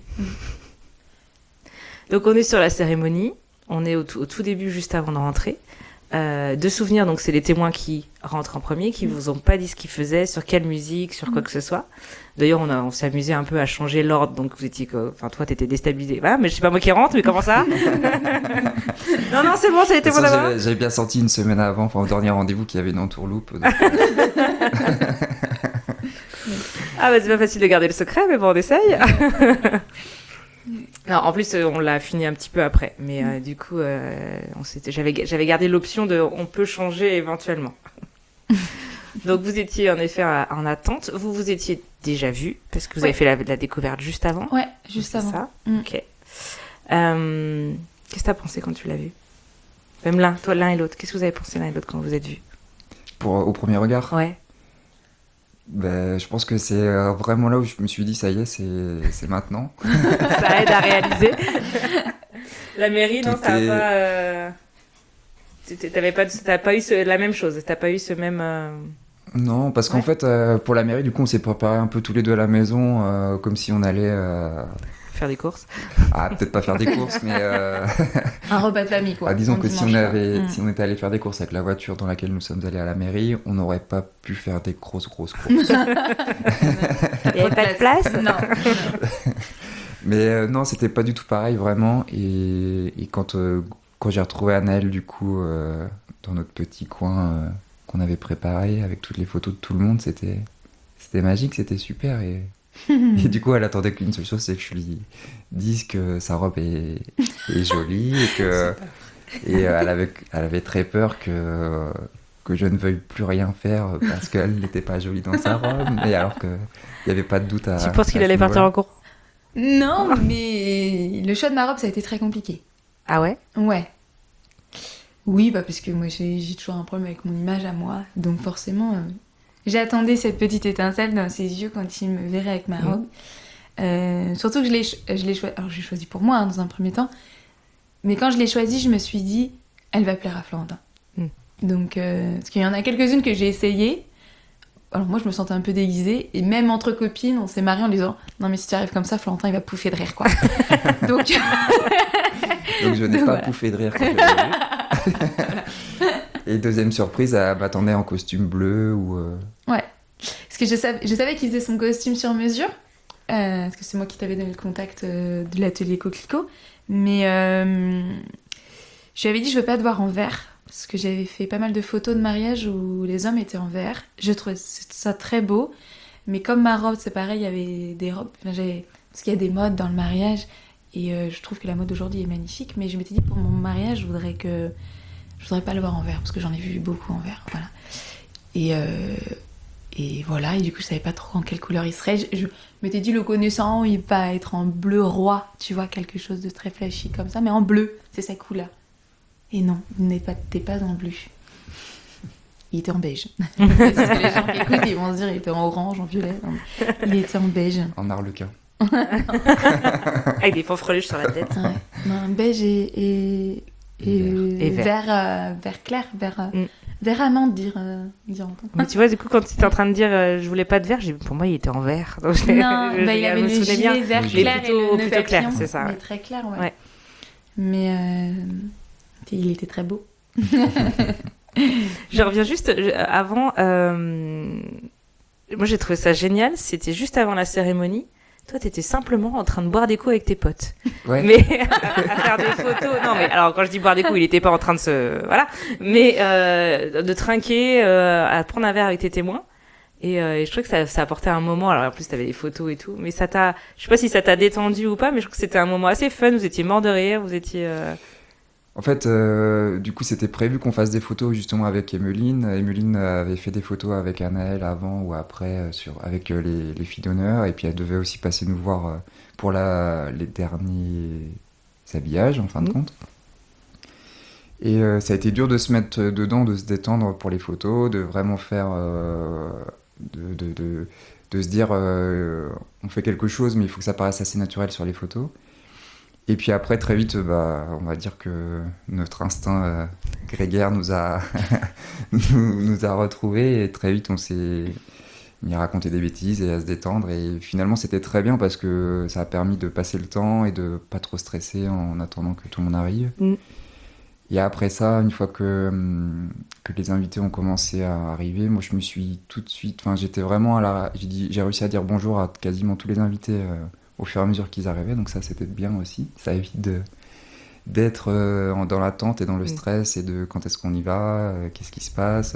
Donc, on est sur la cérémonie. On est au tout début, juste avant de rentrer. De souvenirs, donc c'est les témoins qui rentrent en premier, qui vous ont pas dit ce qu'ils faisaient, sur quelle musique, sur quoi que ce soit. D'ailleurs, on s'est amusé un peu à changer l'ordre, donc vous étiez, enfin toi t'étais déstabilisé. Ah, mais je sais pas moi qui rentre, mais comment ça? Non, c'est bon, ça a été bon d'abord. J'avais bien senti une semaine avant, enfin au dernier rendez-vous, qu'il y avait une entourloupe. Donc... Ah bah c'est pas facile de garder le secret, mais bon, on essaye. Non, en plus, on l'a fini un petit peu après. Mais du coup, j'avais gardé l'option de on peut changer éventuellement. Donc, vous étiez en effet en attente. Vous étiez déjà vus parce que vous avez fait la découverte juste avant. Ouais, juste avant. Ça. Ok. Qu'est-ce que t'as pensé quand tu l'as vu? Même l'un et l'autre. Qu'est-ce que vous avez pensé l'un et l'autre quand vous êtes vus? Au premier regard? Ouais. Ben, je pense que c'est vraiment là où je me suis dit, ça y est, c'est maintenant. Ça aide à réaliser. La mairie, non, ça n'a pas... T'as pas eu la même chose, t'as pas eu ce même... Non, parce qu'en fait, pour la mairie, du coup, on s'est préparé un peu tous les deux à la maison, comme si on allait... faire des courses. Ah, peut-être pas faire des courses, mais Un repas de famille, quoi. disons un que si dimanche, si on était allé faire des courses avec la voiture dans laquelle nous sommes allés à la mairie, on n'aurait pas pu faire des grosses courses. Il n'y avait pas de place. Non. Mais non, c'était pas du tout pareil, vraiment. Et quand j'ai retrouvé Anaël, du coup, dans notre petit coin qu'on avait préparé, avec toutes les photos de tout le monde, c'était magique, c'était super. Et du coup, elle attendait qu'une seule chose, c'est que je lui dise que sa robe est jolie et elle avait très peur que je ne veuille plus rien faire parce qu'elle n'était pas jolie dans sa robe. Et alors qu'il n'y avait pas de doute à... Tu penses qu'il à allait ce partir niveau-là. en cours? Non, mais le choix de ma robe, ça a été très compliqué. Ah ouais? Ouais. Oui, parce que moi, j'ai toujours un problème avec mon image à moi. Donc forcément, j'attendais cette petite étincelle dans ses yeux quand il me verrait avec ma robe. Surtout que je l'ai choisi... Alors, j'ai choisi pour moi, dans un premier temps. Mais quand je l'ai choisi, je me suis dit, elle va plaire à Florentin. Donc, parce qu'il y en a quelques-unes que j'ai essayées. Alors moi, je me sentais un peu déguisée. Et même entre copines, on s'est marré en disant, non mais si tu arrives comme ça, Florentin, il va pouffer de rire, quoi. Donc je n'ai pas voilà. pouffé de rire quand je l'ai vu. Et deuxième surprise, elle m'attendait en costume bleu ou... Ouais. Parce que je savais qu'il faisait son costume sur mesure. Parce que c'est moi qui t'avais donné le contact de l'atelier Coquelicot. Mais je lui avais dit, je veux pas te voir en vert. Parce que j'avais fait pas mal de photos de mariage où les hommes étaient en vert. Je trouvais ça très beau. Mais comme ma robe, c'est pareil, il y avait des robes... parce qu'il y a des modes dans le mariage. Et je trouve que la mode d'aujourd'hui est magnifique. Mais je m'étais dit, pour mon mariage, je voudrais pas le voir en vert. Parce que j'en ai vu beaucoup en vert. Voilà. Et voilà. Et du coup, je savais pas trop en quelle couleur il serait. Je m'étais dit, le connaissant, il va être en bleu roi. Tu vois, quelque chose de très flashy comme ça. Mais en bleu, c'est sa couleur. Et non, il n'était pas en bleu. Il était en beige. Parce que les gens qui écoutent, ils vont se dire il était en orange, en violet. Non, il était en beige. En arlequin. Avec des faux freluches sur la tête. Ouais. Non, beige et vert clair, vert amande, dire Mais tu vois, du coup, quand tu étais en train de dire je voulais pas de vert, pour moi, il était en vert. Donc, Non, il avait le gilet vert Il est clair et le nœud plutôt clair, papillon. c'est ça. Mais Ouais. très clair, ouais. Ouais. Mais il était très beau. Je reviens juste avant. Moi, j'ai trouvé ça génial. C'était juste avant la cérémonie. Toi, t'étais simplement en train de boire des coups avec tes potes. Ouais. Mais à faire des photos. Non, mais alors quand je dis boire des coups, il était pas en train de se, voilà. Mais de trinquer, à prendre un verre avec tes témoins. Et je trouve que ça apportait un moment. Alors en plus, t'avais des photos et tout. Mais je sais pas si ça t'a détendu ou pas, mais je trouve que c'était un moment assez fun. Vous étiez morts de rire. Vous étiez. En fait, du coup, c'était prévu qu'on fasse des photos justement avec Emeline. Emeline avait fait des photos avec Anaël avant ou après avec les filles d'honneur. Et puis elle devait aussi passer nous voir pour les derniers habillages, en fin de compte. Et ça a été dur de se mettre dedans, de se détendre pour les photos, de vraiment faire... de se dire, on fait quelque chose, mais il faut que ça paraisse assez naturel sur les photos. Et puis après, très vite, on va dire que notre instinct grégaire nous a retrouvés. Et très vite, on s'est mis à raconter des bêtises et à se détendre. Et finalement, c'était très bien parce que ça a permis de passer le temps et de pas trop stresser en attendant que tout le monde arrive. Et après ça, une fois que les invités ont commencé à arriver, moi, je me suis tout de suite... Enfin, j'étais vraiment j'ai réussi à dire bonjour à quasiment tous les invités au fur et à mesure qu'ils arrivaient, donc ça c'était bien aussi. Ça évite d'être dans l'attente et dans le stress et de quand est-ce qu'on y va, qu'est-ce qui se passe.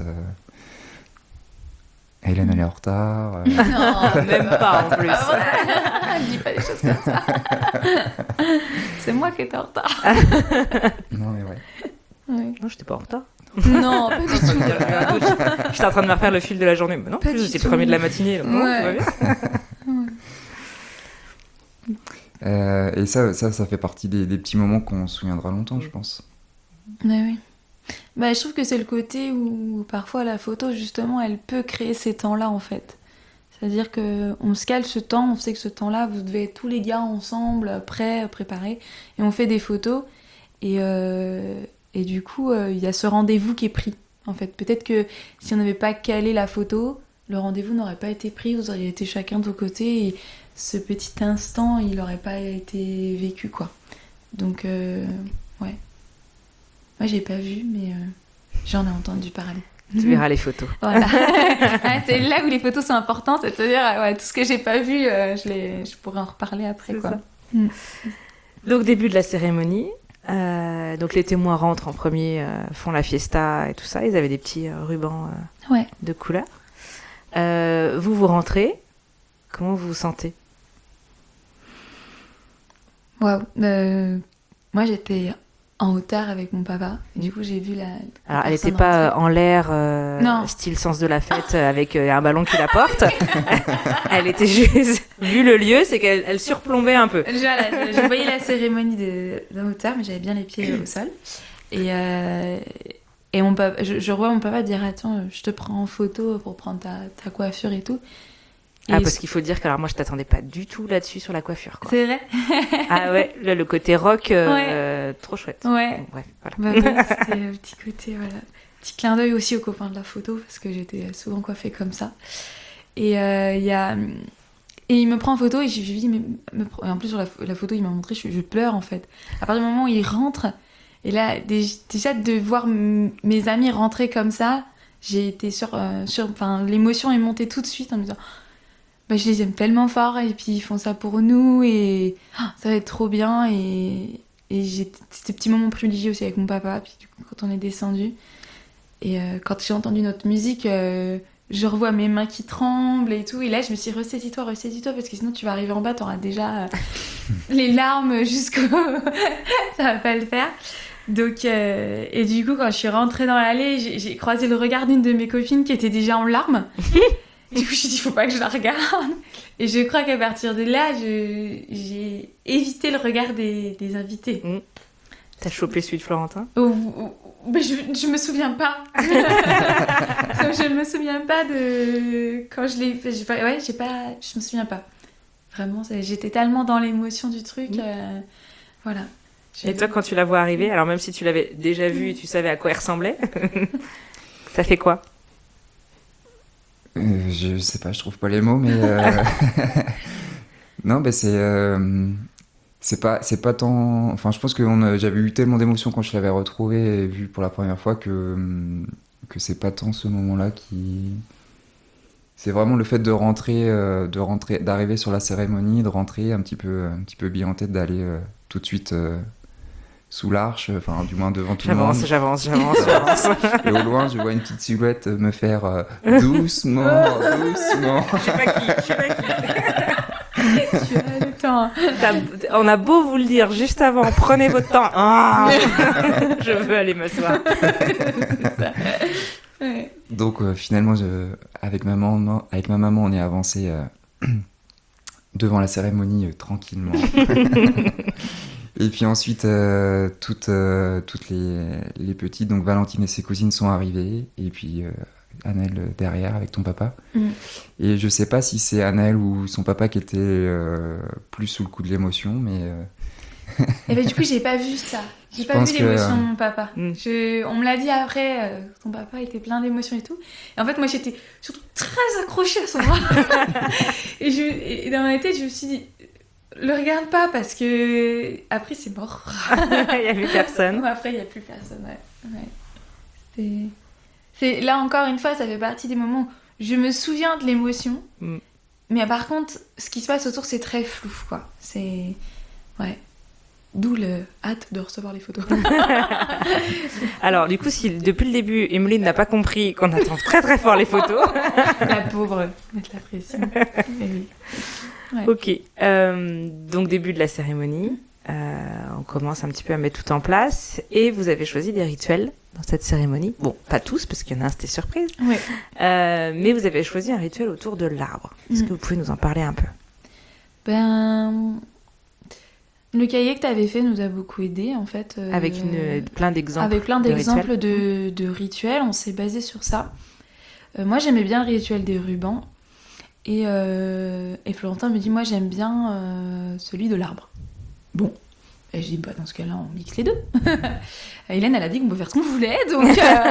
Hélène elle est en retard. Non, Même pas en plus. Je dis pas des choses comme ça. C'est moi qui étais en retard. Non mais ouais. Ouais. Non, j'étais pas en retard. Non, pas du tout. J'étais en train de me refaire le fil de la journée. Mais non, Pas du j'étais tout. premier de la matinée. Donc, non, Ouais. tout va bien. Et ça fait partie des petits moments qu'on se souviendra longtemps, je pense. Ouais, oui. Je trouve que c'est le côté où parfois la photo, justement, elle peut créer ces temps-là, en fait. C'est-à-dire qu'on se cale ce temps, on sait que ce temps-là, vous devez être tous les gars ensemble, prêts, préparés, et on fait des photos. Et du coup, il y a ce rendez-vous qui est pris, en fait. Peut-être que si on n'avait pas calé la photo, le rendez-vous n'aurait pas été pris, vous auriez été chacun de vos côtés, et ce petit instant, il n'aurait pas été vécu, quoi. Donc, ouais. Moi, j'ai pas vu, mais j'en ai entendu parler. Tu verras les photos. Voilà. Ouais, c'est là où les photos sont importantes, c'est-à-dire tout ce que j'ai pas vu, je pourrais en reparler après, C'est quoi. ça. Donc, début de la cérémonie. Donc, les témoins rentrent en premier, font la fiesta et tout ça. Ils avaient des petits rubans Ouais. de couleur. Vous rentrez. Comment vous vous sentez? Waouh. Moi, j'étais en hauteur avec mon papa. Et du coup, j'ai vu la Alors, elle personne n'était pas rentrer. en l'air, Non. style sens de la fête, avec un ballon qui la porte. Elle était juste... Vu le lieu, c'est qu'elle surplombait un peu. Voilà, je voyais la cérémonie d'un hauteur, mais j'avais bien les pieds au sol. Et mon papa, je vois mon papa dire attends, je te prends en photo pour prendre ta coiffure et tout. Ah, Et parce qu'il faut dire que alors moi je t'attendais pas du tout là-dessus sur la coiffure, quoi. c'est vrai. Ah ouais, là, le côté rock, trop chouette. Ouais. Bon, bref, voilà. Bah, ouais, c'était un petit côté, voilà. Petit clin d'œil aussi aux copains de la photo, parce que j'étais souvent coiffée comme ça. Et il me prend en photo et je lui dis, et en plus sur la photo, il m'a montré, je pleure en fait. À partir du moment où il rentre, et là, déjà de voir mes amis rentrer comme ça, j'ai été l'émotion est montée tout de suite en me disant, bah, je les aime tellement fort et puis ils font ça pour nous et ça va être trop bien et j'ai ces petits moments privilégiés aussi avec mon papa, puis du coup, quand on est descendu et quand j'ai entendu notre musique, je revois mes mains qui tremblent et tout, et là je me suis dit ressaisis-toi parce que sinon tu vas arriver en bas, t'auras déjà les larmes jusqu'au... ça va pas le faire. Donc, et du coup quand je suis rentrée dans l'allée, j'ai croisé le regard d'une de mes copines qui était déjà en larmes. Du coup je me suis dit faut pas que je la regarde, et je crois qu'à partir de là j'ai évité le regard des invités. T'as chopé celui de Florentin? Mais je me souviens pas. Je me souviens pas de quand je l'ai fait. Je me souviens pas. Vraiment, j'étais tellement dans l'émotion du truc. Voilà. Et toi, quand tu la vois arriver, alors même si tu l'avais déjà vue et tu savais à quoi elle ressemblait, ça fait quoi? Je sais pas, je trouve pas les mots, mais non, bah c'est pas tant. Enfin, je pense que j'avais eu tellement d'émotions quand je l'avais retrouvée et vue pour la première fois que c'est pas tant ce moment-là qui. C'est vraiment le fait de rentrer, d'arriver sur la cérémonie, de rentrer un petit peu bille en tête, d'aller tout de suite sous l'arche, enfin du moins devant tout le monde. J'avance. Et au loin, je vois une petite silhouette me faire doucement. Je sais pas qui. Tu as le temps. On a beau vous le dire juste avant, prenez votre temps. Ah je veux aller m'asseoir. C'est ça. Ouais. Donc finalement, avec ma maman, on est avancé devant la cérémonie tranquillement. Et puis ensuite, toutes les petites, donc Valentine et ses cousines sont arrivées, et puis Annelle derrière avec ton papa. Et je sais pas si c'est Annelle ou son papa qui était plus sous le coup de l'émotion, mais... Et ben du coup, j'ai pas vu ça. J'ai pas vu l'émotion de mon papa. On me l'a dit après, ton papa était plein d'émotions et tout. Et en fait, moi, j'étais surtout très accrochée à son bras. et dans ma tête, je me suis dit... Le regarde pas parce que après c'est mort. Il y a plus personne. Après il y a plus personne. Ouais. C'est là encore une fois, ça fait partie des moments où je me souviens de l'émotion, mais par contre, ce qui se passe autour c'est très flou, quoi. C'est d'où le hâte de recevoir les photos. Alors du coup, si depuis le début, Emeline n'a pas compris qu'on attend très très fort les photos. La pauvre, mettre la pression. Oui. Ouais. Ok, donc début de la cérémonie, on commence un petit peu à mettre tout en place et vous avez choisi des rituels dans cette cérémonie. Bon, pas tous parce qu'il y en a un c'était surprise, mais vous avez choisi un rituel autour de l'arbre. Est-ce que vous pouvez nous en parler un peu? Le cahier que tu avais fait nous a beaucoup aidé en fait. Avec plein d'exemples. Avec plein d'exemples de rituels, on s'est basé sur ça. Moi j'aimais bien le rituel des rubans. Et Florentin me dit, moi j'aime bien celui de l'arbre. Bon, et je dis, bah dans ce cas-là on mixe les deux. Hélène elle a dit qu'on peut faire ce qu'on voulait,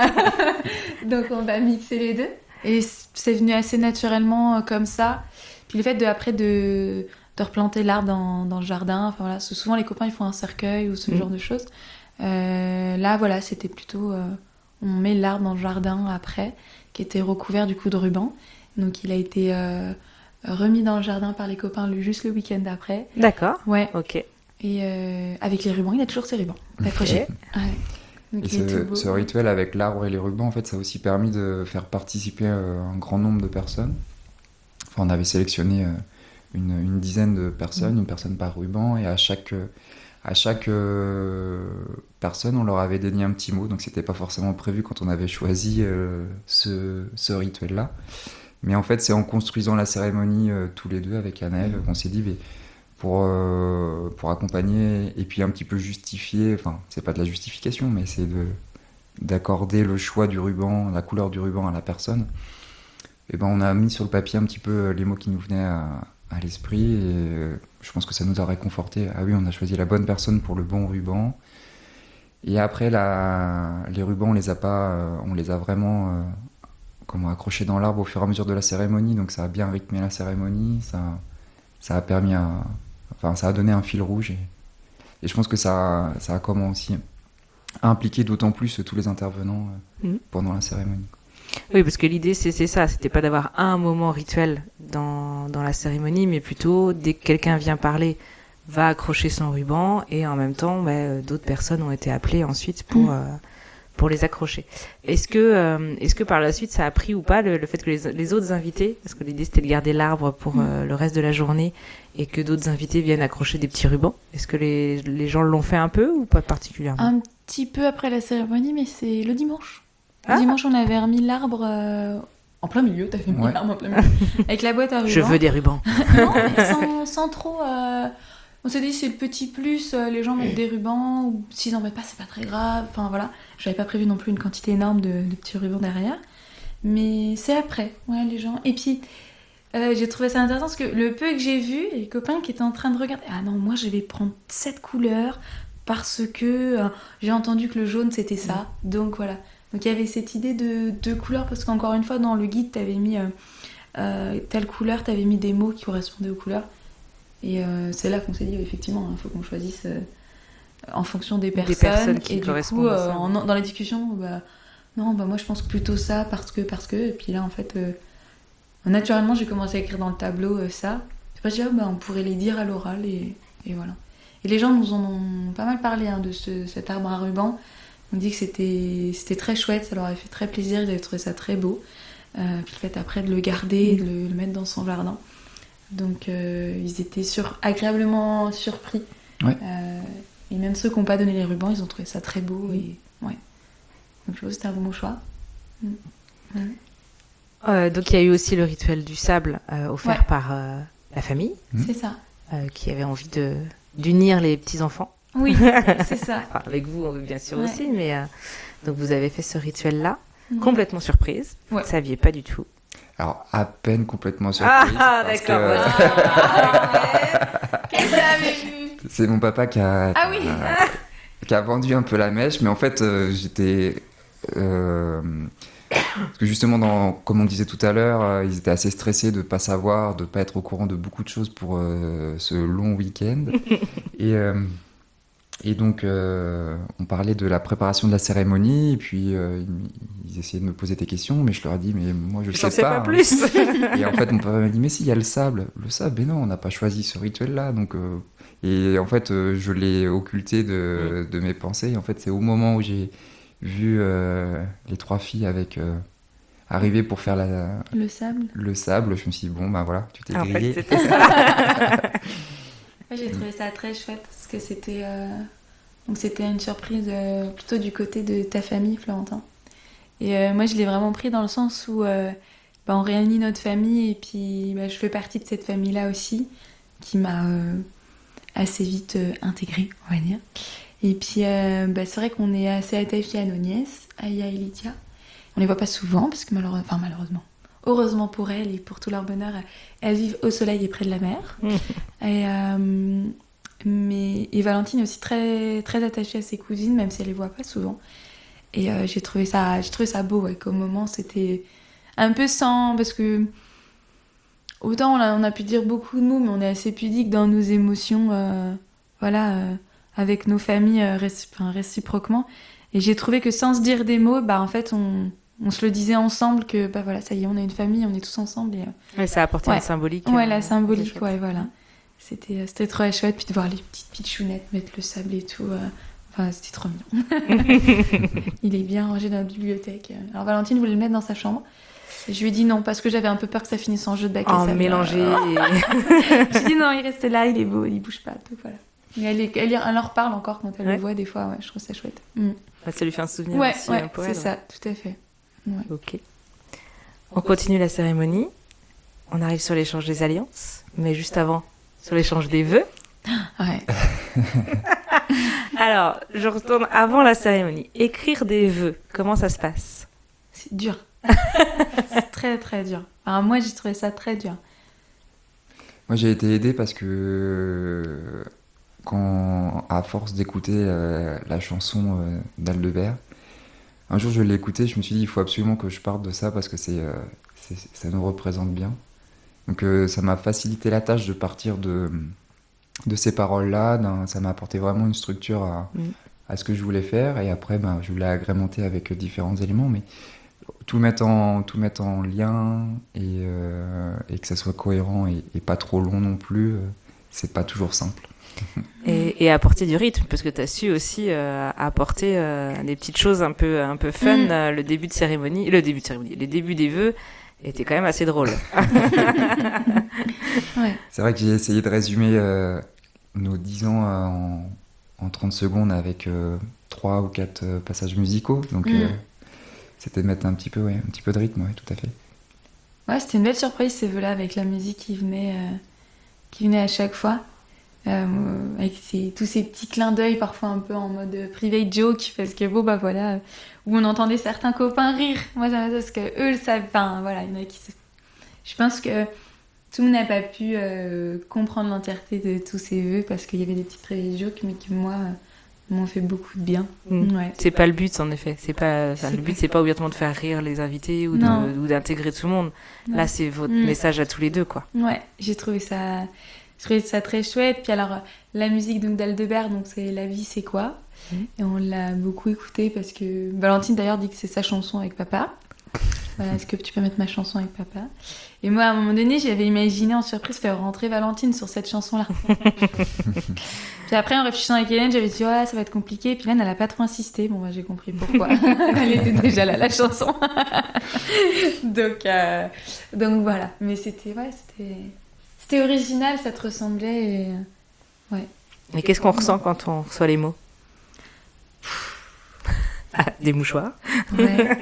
donc on va mixer les deux. Et c'est venu assez naturellement comme ça. Puis le fait de replanter l'arbre dans le jardin, enfin voilà, souvent les copains ils font un cercueil ou ce genre de choses. Là voilà, c'était plutôt on met l'arbre dans le jardin après, qui était recouvert du coup de ruban. Donc il a été remis dans le jardin par les copains juste le week-end d'après. D'accord. Ouais. Ok. Et avec les rubans, il a toujours ses rubans accrochés. Ouais. Donc, Et ce rituel avec l'arbre et les rubans, en fait, ça a aussi permis de faire participer un grand nombre de personnes. Enfin, on avait sélectionné une dizaine de personnes, une personne par ruban, et à chaque personne, on leur avait dédié un petit mot, donc c'était pas forcément prévu quand on avait choisi ce rituel-là. Mais en fait, c'est en construisant la cérémonie tous les deux avec Anaëlle qu'on s'est dit, mais pour accompagner et puis un petit peu justifier, enfin, c'est pas de la justification, mais c'est d'accorder le choix du ruban, la couleur du ruban à la personne. Et ben, on a mis sur le papier un petit peu les mots qui nous venaient à l'esprit, et je pense que ça nous a réconforté. Ah oui, on a choisi la bonne personne pour le bon ruban. Et après, les rubans, on les a vraiment accrochés dans l'arbre au fur et à mesure de la cérémonie, donc ça a bien rythmé la cérémonie, ça a permis ça a donné un fil rouge, et je pense que ça a comment aussi impliqué d'autant plus tous les intervenants pendant la cérémonie. Oui, parce que l'idée, c'est ça. C'était pas d'avoir un moment rituel dans la cérémonie, mais plutôt, dès que quelqu'un vient parler, va accrocher son ruban, et en même temps, d'autres personnes ont été appelées ensuite pour les accrocher. Est-ce que par la suite, ça a pris ou pas le fait que les autres invités, parce que l'idée, c'était de garder l'arbre pour le reste de la journée, et que d'autres invités viennent accrocher des petits rubans. Est-ce que les gens l'ont fait un peu ou pas particulièrement ? Un petit peu après la cérémonie, mais c'est le dimanche. Le dimanche, on avait remis l'arbre en plein milieu. T'as fait mis l'arbre en plein milieu. Avec la boîte à rubans. Je veux des rubans. Non, mais sans trop... On s'est dit, c'est le petit plus, les gens mettent des rubans, ou s'ils en mettent pas, c'est pas très grave. Enfin voilà, j'avais pas prévu non plus une quantité énorme de petits rubans derrière. Mais c'est après, les gens. Et puis, j'ai trouvé ça intéressant parce que le peu que j'ai vu, les copains qui étaient en train de regarder, ah non, moi je vais prendre cette couleur parce que j'ai entendu que le jaune c'était ça. Donc voilà. Donc il y avait cette idée de couleur, parce qu'encore une fois, dans le guide, t'avais mis telle couleur, t'avais mis des mots qui correspondaient aux couleurs. Et c'est là qu'on s'est dit, effectivement, il faut qu'on choisisse en fonction des personnes qui et du coup, dans la discussion, moi je pense plutôt ça parce que. Et puis là, en fait, naturellement, j'ai commencé à écrire dans le tableau ça. Après, j'ai dit, on pourrait les dire à l'oral, et voilà. Et les gens nous en ont pas mal parlé de cet arbre à ruban. On dit que c'était très chouette, ça leur avait fait très plaisir, ils avaient trouvé ça très beau. Puis le fait après de le garder, de le mettre dans son jardin. Donc ils étaient agréablement surpris. Ouais. Et même ceux qui n'ont pas donné les rubans, ils ont trouvé ça très beau. Et, ouais. Donc je trouve que c'était un bon choix. Donc il y a eu aussi le rituel du sable offert par la famille. C'est ça. Qui avait envie d'unir les petits-enfants. Oui, c'est ça. Enfin, avec vous, bien sûr aussi, mais donc vous avez fait ce rituel-là, complètement surprise. Vous ne saviez pas du tout. Alors, à peine complètement surprise. Ah, d'accord. Qu'est-ce que vous avez vu ? C'est mon papa qui a vendu un peu la mèche, mais en fait, j'étais... parce que justement, comme on disait tout à l'heure, ils étaient assez stressés de ne pas savoir, de ne pas être au courant de beaucoup de choses pour ce long week-end. Et donc, on parlait de la préparation de la cérémonie, et puis ils essayaient de me poser des questions, mais je leur ai dit, mais moi je sais pas. Plus. Et en fait, mon papa m'a dit, mais si, il y a le sable. Le sable, mais non, on n'a pas choisi ce rituel-là. Donc, et en fait, je l'ai occulté de mes pensées. Et en fait, c'est au moment où j'ai vu les trois filles arriver pour faire le sable, je me suis dit, bon, voilà, tu t'es grillé. En fait, c'était ça. J'ai trouvé ça très chouette parce que c'était une surprise plutôt du côté de ta famille, Florentin. Et moi, je l'ai vraiment pris dans le sens où on réunit notre famille, et puis je fais partie de cette famille-là aussi, qui m'a assez vite intégrée, on va dire. Et puis, c'est vrai qu'on est assez attachés à nos nièces, Aya et Lydia. On les voit pas souvent parce que malheureusement. Heureusement pour elles et pour tout leur bonheur, elles vivent au soleil et près de la mer. Et Valentine est aussi très, très attachée à ses cousines, même si elle les voit pas souvent. Et j'ai trouvé ça beau, qu'au moment c'était un peu parce que autant on a pu dire beaucoup de mots, mais on est assez pudique dans nos émotions, avec nos familles réciproquement. Et j'ai trouvé que sans se dire des mots, en fait, on se le disait ensemble que, voilà, ça y est, on a une famille, on est tous ensemble. Et ça apportait une symbolique. Ouais, la symbolique, voilà. C'était trop chouette. Puis de voir les petites pitchounettes mettre le sable et tout. C'était trop mignon. Il est bien rangé dans la bibliothèque. Alors, Valentine voulait le mettre dans sa chambre. Et je lui ai dit non, parce que j'avais un peu peur que ça finisse en jeu de bac et sable. Mélangé. J'ai dit non, il reste là, il est beau, il bouge pas. Donc voilà. Mais elle en reparle encore quand elle le voit des fois. Ouais, je trouve ça chouette. Ça lui fait un souvenir aussi pour elle. C'est ça, tout à fait. Ouais. Ok. On continue la cérémonie. On arrive sur l'échange des alliances, mais juste avant, sur l'échange des vœux. Ouais. Alors, je retourne avant la cérémonie. Écrire des vœux, comment ça se passe? C'est dur. C'est très très dur. Enfin, moi, j'ai trouvé ça très dur. Moi, j'ai été aidé parce que à force d'écouter la chanson d'Aldebert, un jour je l'ai écoutée, je me suis dit il faut absolument que je parte de ça parce que ça nous représente bien. Donc ça m'a facilité la tâche de partir de ces paroles-là. Ça m'a apporté vraiment une structure à ce que je voulais faire. Et après, je voulais agrémenter avec différents éléments, mais tout mettre en lien et que ça soit cohérent et pas trop long non plus, c'est pas toujours simple. Et apporter du rythme, parce que tu as su aussi apporter des petites choses un peu fun. Le début des vœux était quand même assez drôle. Ouais. C'est vrai que j'ai essayé de résumer nos 10 ans en 30 secondes avec 3 ou 4 passages musicaux. Donc c'était de mettre un petit peu de rythme, tout à fait. Ouais, c'était une belle surprise ces vœux-là avec la musique qui venait à chaque fois. Avec tous ces petits clins d'œil parfois un peu en mode private joke parce que voilà, où on entendait certains copains rire. Moi ça m'a parce que eux le savent. Enfin voilà, il y en a qui. Je pense que tout le monde n'a pas pu comprendre l'entièreté de tous ces vœux parce qu'il y avait des petits private jokes, mais qui moi m'ont fait beaucoup de bien. Ouais. C'est pas le but en effet. Le but c'est pas obligatoirement de faire rire les invités ou d'intégrer tout le monde. Non. Là c'est votre message à tous les deux quoi. Ouais, j'ai trouvé ça très chouette. Puis alors, la musique donc, d'Aldebert, donc c'est La vie, c'est quoi ? Et on l'a beaucoup écoutée parce que Valentine d'ailleurs dit que c'est sa chanson avec papa. Voilà, est-ce que tu peux mettre ma chanson avec papa ? Et moi, à un moment donné, j'avais imaginé en surprise faire rentrer Valentine sur cette chanson-là. Puis après, en réfléchissant avec Hélène, j'avais dit ça va être compliqué. Puis Hélène, elle a pas trop insisté. Bon, j'ai compris pourquoi. Elle était déjà là, la chanson. donc voilà. Mais c'était original, ça te ressemblait. Et... Ouais. Mais qu'est-ce qu'on ressent quand on reçoit les mots ? Des mouchoirs. Ouais.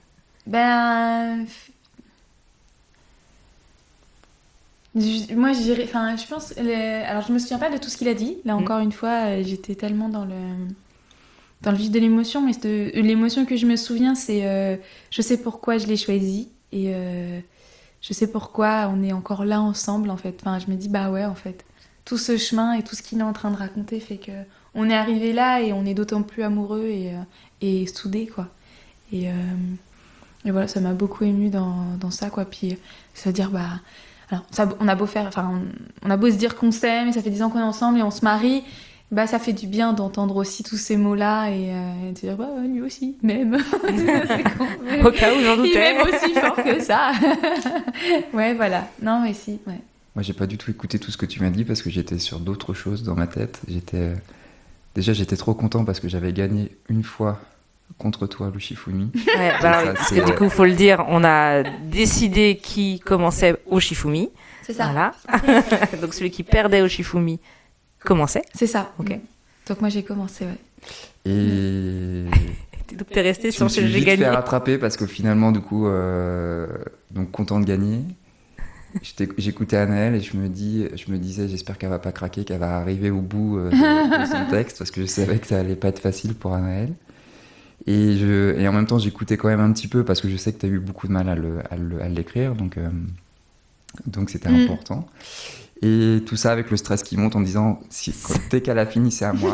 Moi, je dirais... Enfin, je pense... Alors, je me souviens pas de tout ce qu'il a dit. Là, encore une fois, j'étais tellement dans le vif de l'émotion. Mais l'émotion que je me souviens, c'est... je sais pourquoi je l'ai choisi. Et... je sais pourquoi on est encore là ensemble, en fait. Enfin, je me dis, ouais, en fait, tout ce chemin et tout ce qu'il est en train de raconter fait qu'on est arrivé là et on est d'autant plus amoureux et soudés, quoi. Et voilà, ça m'a beaucoup émue dans ça, quoi. Puis, ça veut dire, alors, on a beau se dire qu'on s'aime et ça fait 10 ans qu'on est ensemble et on se marie, ça fait du bien d'entendre aussi tous ces mots-là et de dire, lui aussi, même. C'est con, mais... Au cas où j'en doutais. Il m'aime aussi fort que ça. Ouais, voilà. Non, mais si, ouais. Moi, j'ai pas du tout écouté tout ce que tu m'as dit parce que j'étais sur d'autres choses dans ma tête. J'étais trop content parce que j'avais gagné une fois contre toi, le Shifumi. Ouais, parce que du coup, il faut le dire, on a décidé qui commençait au Shifumi. C'est ça. Voilà. Donc celui qui perdait au Shifumi commençait. C'est ça. Ok. Donc moi j'ai commencé, ouais. Et donc t'es resté sur ce que j'ai gagné. Je me suis vite fait rattraper parce que finalement du coup, donc content de gagner. J'écoutais Anaëlle et je me disais j'espère qu'elle va pas craquer, qu'elle va arriver au bout de son texte parce que je savais que ça allait pas être facile pour Anaëlle. Et en même temps j'écoutais quand même un petit peu parce que je sais que t'as eu beaucoup de mal à l'écrire, donc c'était important. Et tout ça avec le stress qui monte en disant dès qu'elle a fini, c'est à moi.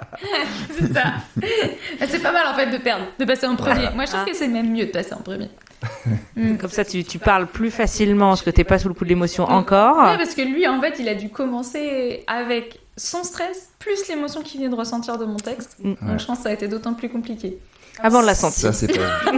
C'est ça. C'est pas mal en fait de perdre, de passer en premier. Moi je trouve que c'est même mieux de passer en premier. Comme ça, tu parles plus facilement parce que t'es pas sous le coup de l'émotion encore. Ouais, parce que lui, en fait, il a dû commencer avec son stress, plus l'émotion qu'il vient de ressentir de mon texte. Donc je pense que ça a été d'autant plus compliqué. Avant, on l'a senti. Ça, c'est pas...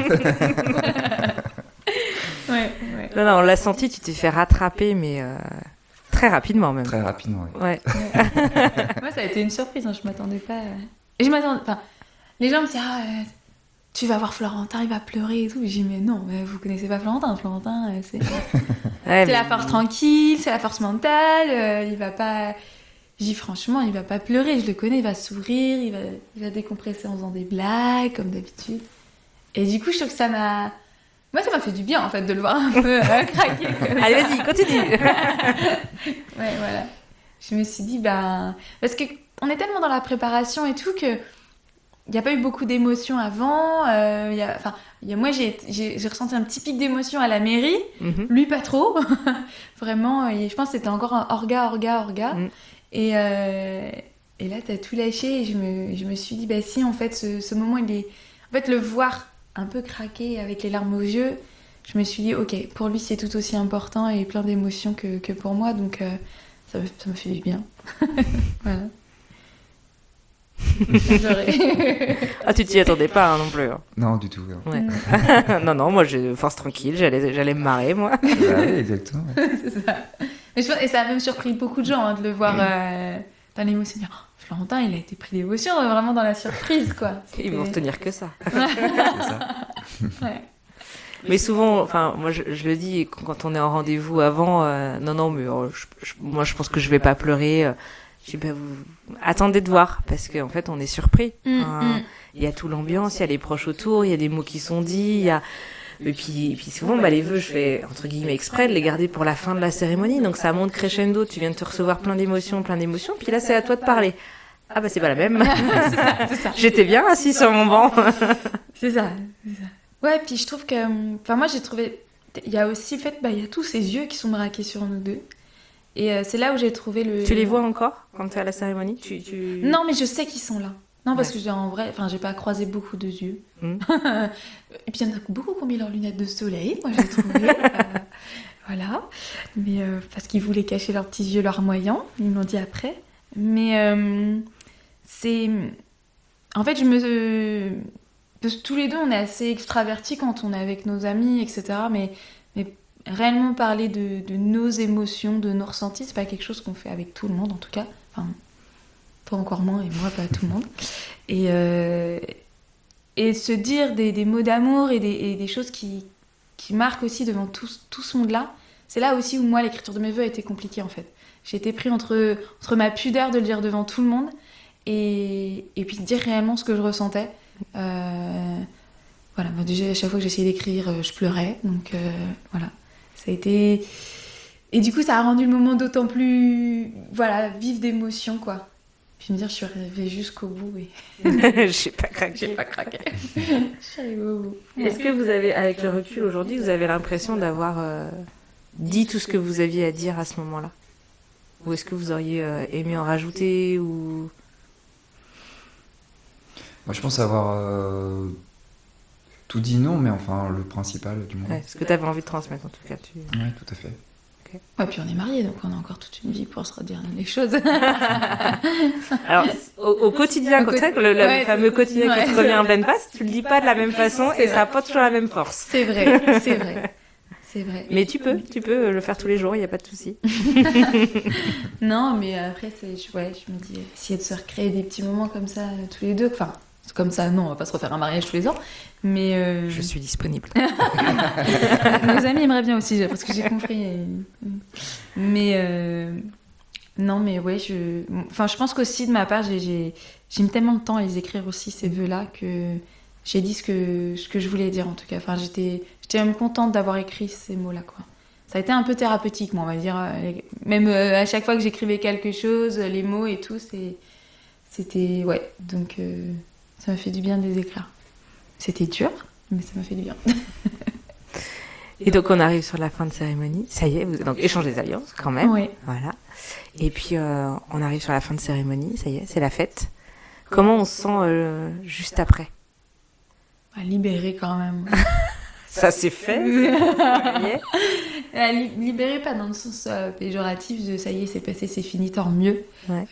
Ouais. Non, on l'a senti, tu t'es fait rattraper, mais très rapidement même. Très rapidement, oui. Ouais. Moi, ça a été une surprise, hein, je m'attendais pas. Et je m'attendais. Enfin, les gens me disaient, tu vas voir Florentin, il va pleurer et tout. J'ai dit, mais non, mais vous connaissez pas Florentin. Florentin, c'est la force tranquille, c'est la force mentale. Il va pas. J'ai dit, franchement, il va pas pleurer, je le connais, il va sourire, il va décompresser en faisant des blagues, comme d'habitude. Et du coup, je trouve que ça m'a fait du bien, en fait, de le voir un peu craquer. Allez, vas-y, continue. Ouais, voilà. Je me suis dit, parce qu'on est tellement dans la préparation et tout que il n'y a pas eu beaucoup d'émotions avant. Moi, j'ai ressenti un petit pic d'émotion à la mairie. Mm-hmm. Lui, pas trop. Vraiment, je pense que c'était encore un orga. Mm. Et là, t'as tout lâché et je me suis dit, si, en fait, ce moment, il est... En fait, le voir un peu craquer avec les larmes aux yeux, je me suis dit, ok, pour lui, c'est tout aussi important et plein d'émotions que pour moi. Donc, ça me fait du bien. Voilà. Ah, tu t'y attendais pas non plus. Hein. Non, du tout. Ouais. non, moi, j'ai force tranquille, j'allais me marrer, moi. Oui, exactement. C'est ça. Et ça a même surpris beaucoup de gens de le voir dans l'émotion. Florentin, il a été pris d'émotion, vraiment dans la surprise, quoi. Ils vont retenir que ça. C'est ça. Ouais. Mais souvent, moi je le dis quand on est en rendez-vous avant, non, mais moi je pense que je vais pas pleurer. Je dis, vous attendez de voir, parce qu'en fait on est surpris. Il y a toute l'ambiance, il y a les proches autour, il y a des mots qui sont dits, et puis souvent les vœux, je fais entre guillemets exprès de les garder pour la fin de la cérémonie, donc ça monte crescendo, tu viens de te recevoir plein d'émotions, puis là c'est à toi de parler. Ah c'est pas la même. c'est ça. J'étais bien assis sur mon banc. C'est ça. Ouais, puis je trouve que, moi j'ai trouvé, il y a aussi il y a tous ces yeux qui sont braqués sur nous deux. Et c'est là où j'ai trouvé le... Tu les vois encore quand tu es à la cérémonie Non, mais je sais qu'ils sont là. Non, parce que en vrai, j'ai pas croisé beaucoup de yeux. Et puis il y en a beaucoup qui ont mis leurs lunettes de soleil, moi j'ai trouvé. Voilà. Mais parce qu'ils voulaient cacher leurs petits yeux larmoyants, ils m'ont dit après. Mais c'est... En fait, parce que tous les deux, on est assez extravertis quand on est avec nos amis, etc. Mais réellement parler de nos émotions, de nos ressentis, c'est pas quelque chose qu'on fait avec tout le monde, en tout cas. Enfin, toi encore moins, et moi, pas tout le monde. Et se dire des mots d'amour et des choses qui marquent aussi devant tout ce monde-là, c'est là aussi où moi, l'écriture de mes vœux a été compliquée, en fait. J'ai été pris entre ma pudeur de le dire devant tout le monde et puis de dire réellement ce que je ressentais. Voilà, déjà, à chaque fois que j'essayais d'écrire, je pleurais, donc voilà. Ça a été... Et du coup, ça a rendu le moment d'autant plus, vif d'émotion, quoi. Puis me dire, je suis arrivée jusqu'au bout et... J'ai pas craqué. Je suis arrivée au bout. Est-ce que vous avez, avec le recul aujourd'hui, vous avez l'impression d'avoir dit tout ce que vous aviez à dire à ce moment-là ? Ou est-ce que vous auriez aimé en rajouter ou... Moi, je pense avoir tout dit non, mais enfin, le principal du moins. Ce que tu avais envie de transmettre, en tout cas. Oui, tout à fait. Okay. Ouais, puis on est mariés, donc on a encore toute une vie pour se redire les choses. Alors, au quotidien, le fameux quotidien qui te revient en pleine face, tu le dis pas de la même façon et ça n'a pas toujours la même force. C'est vrai. Mais tu peux le faire tous les jours, il n'y a pas de souci. Non, mais après, je me dis, essayer de se recréer des petits moments comme ça, tous les deux. Enfin, comme ça, non, on va pas se refaire un mariage tous les ans. Mais je suis disponible. Nos amis aimeraient bien aussi, parce que j'ai compris. Mais non, mais ouais, je pense qu'aussi de ma part, j'ai mis tellement de temps à les écrire aussi ces vœux-là que j'ai dit ce que je voulais dire en tout cas. Enfin, j'étais même contente d'avoir écrit ces mots-là, quoi. Ça a été un peu thérapeutique, moi, on va dire. Même à chaque fois que j'écrivais quelque chose, les mots et tout, c'était... Ouais, donc ça m'a fait du bien de les écrire. C'était dur, mais ça m'a fait du bien. Et donc, on arrive sur la fin de cérémonie. Ça y est, vous avez donc échangé des alliances, quand même. Oui. Voilà. Et puis, on arrive sur la fin de cérémonie. Ça y est, c'est la fête. Comment on se sent juste après ? Libérée, quand même. Ça s'est fait. Yeah. Libéré, pas dans le sens péjoratif de ça y est, c'est passé, c'est fini, tant mieux. Ouais.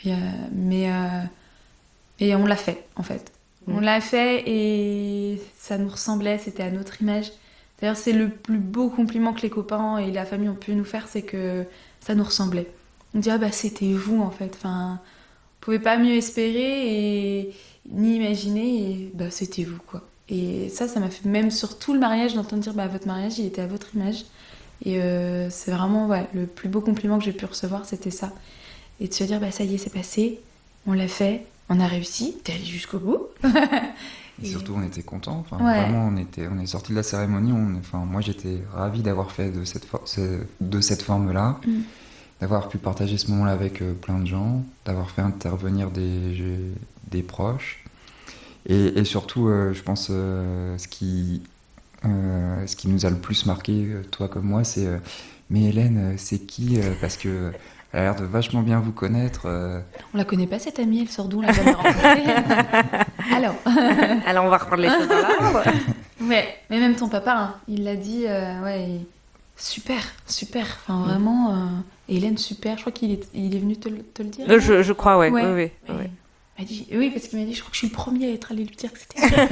Et on l'a fait, en fait. On l'a fait et ça nous ressemblait, c'était à notre image. D'ailleurs, c'est le plus beau compliment que les copains et la famille ont pu nous faire, c'est que ça nous ressemblait. On dit, c'était vous, en fait. Enfin, on pouvait pas mieux espérer et ni imaginer, et c'était vous, quoi. Et ça m'a fait, même sur tout le mariage, d'entendre dire, votre mariage, il était à votre image. Et c'est vraiment, le plus beau compliment que j'ai pu recevoir, c'était ça. Et de se dire, ça y est, c'est passé, on l'a fait, on a réussi, t'es allé jusqu'au bout. Et surtout, on était contents. Vraiment, on est sortis de la cérémonie. Moi, j'étais ravi d'avoir fait de cette forme-là, d'avoir pu partager ce moment-là avec plein de gens, d'avoir fait intervenir des proches. Et surtout, je pense, ce qui nous a le plus marqué, toi comme moi, c'est mais Hélène, c'est qui parce que elle a l'air de vachement bien vous connaître. On la connaît pas, cette amie, elle sort d'où, on l'a jamais rencontrée. Alors, on va reprendre les choses dans l'ordre. Ouais, mais même ton papa, il l'a dit, super. Enfin, vraiment, Hélène, super. Je crois qu'il est venu te le dire. Je crois, oui. Il m'a dit, oui, parce qu'il m'a dit, je crois que je suis le premier à être allé lui dire que c'était super.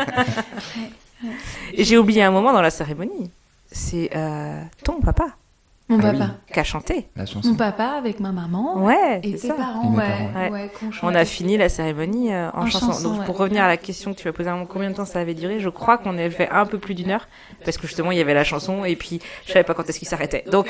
Et j'ai oublié un moment dans la cérémonie. C'est ton papa. Mon papa. Qui a chanté. La chanson. Mon papa avec ma maman. Ouais, et c'est tes ça. parents. On a fini la cérémonie en chanson. Donc, pour revenir à la question que tu m'as posée, combien de temps ça avait duré, je crois qu'on avait fait un peu plus d'1 heure. Parce que justement, il y avait la chanson et puis je savais pas quand est-ce qu'il s'arrêtait. Donc,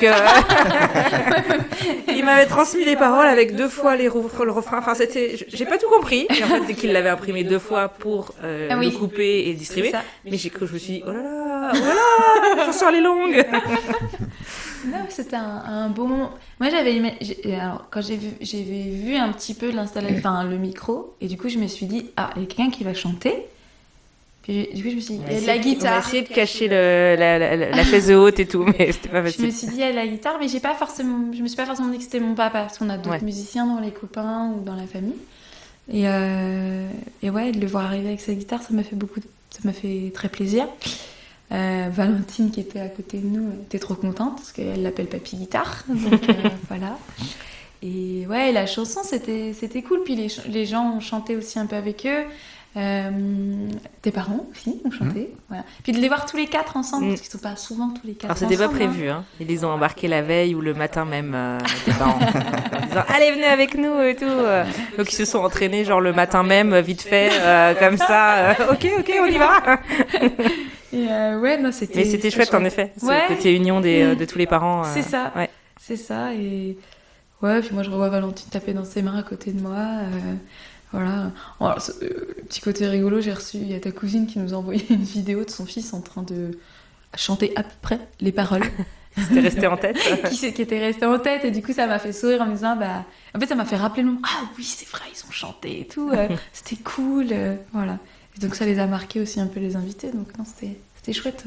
il m'avait transmis les paroles avec 2 fois le refrain. Enfin, j'ai pas tout compris. Et en fait, c'est qu'il l'avait imprimé 2 fois pour le couper et le distribuer. Mais je me suis dit, oh là là, la chanson elle est longue. Non, c'était un beau moment. Moi, quand j'ai vu un petit peu l'installation, le micro, et du coup, je me suis dit, il y a quelqu'un qui va chanter. Puis du coup, je me suis dit, il y a de la guitare. On a essayé de cacher la chaise haute et tout, mais c'était pas facile. Je me suis dit, il y a de la guitare, mais je me suis pas forcément dit que c'était mon papa, parce qu'on a d'autres musiciens dans les copains ou dans la famille. Et de le voir arriver avec sa guitare, ça m'a fait très plaisir. Valentine qui était à côté de nous était trop contente parce qu'elle l'appelle Papy Guitare, donc voilà. Et la chanson c'était cool, puis les gens ont chanté aussi un peu avec eux, tes parents aussi ont chanté, voilà. Puis de les voir tous les 4 ensemble, parce qu'ils sont pas souvent tous les 4 ensemble. Alors c'était pas prévu, hein. Ils les ont embarqués la veille ou le matin même, tes parents, en disant allez venez avec nous et tout. Donc ils se sont entraînés genre le matin même, vite fait, comme ça. Ok, on y va. Et c'était chouette en effet, cette petite union de tous les parents. C'est ça, c'est ça. Et puis moi je revois Valentine taper dans ses mains à côté de moi. Voilà. Alors, petit côté rigolo, il y a ta cousine qui nous a envoyé une vidéo de son fils en train de chanter à peu près les paroles. C'était resté en tête. qui était resté en tête, et du coup ça m'a fait sourire en me disant en fait ça m'a fait rappeler le moment. Ah oui, c'est vrai, ils ont chanté et tout. C'était cool. Voilà. Et donc ça les a marqués aussi un peu, les invités, donc non, c'était chouette.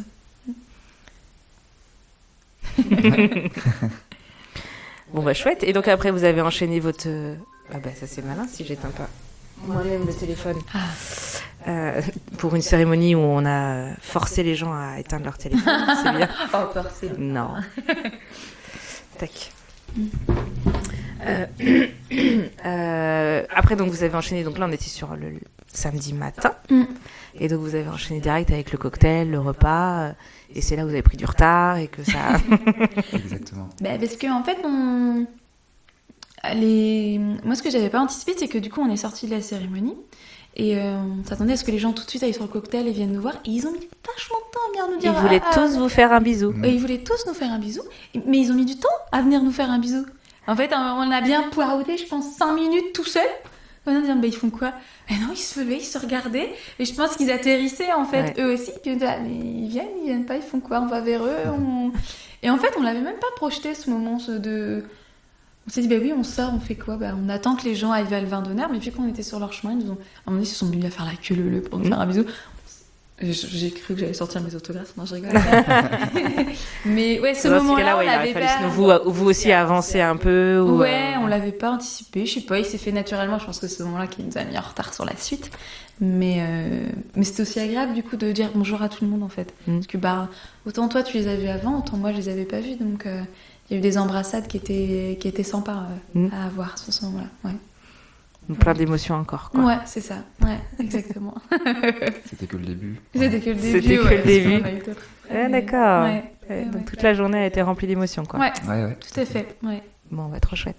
Bon chouette. Et donc après vous avez enchaîné votre... ça c'est malin si j'éteins pas moi-même le téléphone. Pour une cérémonie où on a forcé les gens à éteindre leur téléphone, c'est bien. Forcé. Non. Tac. Après donc vous avez enchaîné, donc là on était sur le samedi matin, et donc vous avez enchaîné direct avec le cocktail, le repas, et c'est là où vous avez pris du retard et que ça... Exactement. Parce que en fait moi ce que j'avais pas anticipé, c'est que du coup on est sorti de la cérémonie et on s'attendait à ce que les gens tout de suite aillent sur le cocktail et viennent nous voir, et ils ont mis vachement de temps à venir nous dire. Ils voulaient tous vous faire un bisou. Ils voulaient tous nous faire un bisou, mais ils ont mis du temps à venir nous faire un bisou. En fait, on a bien poireauté, je pense, 5 minutes tout seul. On a dit, ils font quoi? Mais non, ils se levaient, ils se regardaient. Et je pense qu'ils atterrissaient, en fait, eux aussi. Puis on dit, mais ils viennent pas, ils font quoi? On va vers eux. Et en fait, on l'avait même pas projeté, ce moment de... On s'est dit, oui, on sort, on fait quoi? On attend que les gens aillent vers le vin d'honneur. Mais puis qu'on était sur leur chemin, à un moment donné, ils se sont mis à faire la queue leu pour nous faire un bisou. J'ai cru que j'allais sortir mes autographes, non je rigole. Mais ouais, ce moment-là, on l'avait pas... Vous aussi avancez un peu ou... Ouais, on l'avait pas anticipé, je sais pas, il s'est fait naturellement, je pense que c'est ce moment-là qui nous a mis en retard sur la suite. Mais c'était aussi agréable du coup de dire bonjour à tout le monde en fait. Parce que autant toi tu les as vus avant, autant moi je les avais pas vus, donc il y a eu des embrassades qui étaient sympas à avoir sur ce moment-là. Ouais. Plein d'émotions encore, quoi. Ouais, c'est ça. Ouais, exactement. C'était que le début. C'était que le début. C'était que le début. Ouais, d'accord. Ouais, donc toute la journée a été remplie d'émotions, quoi. Ouais, Ouais. tout à fait. Ouais. Bon, trop chouette.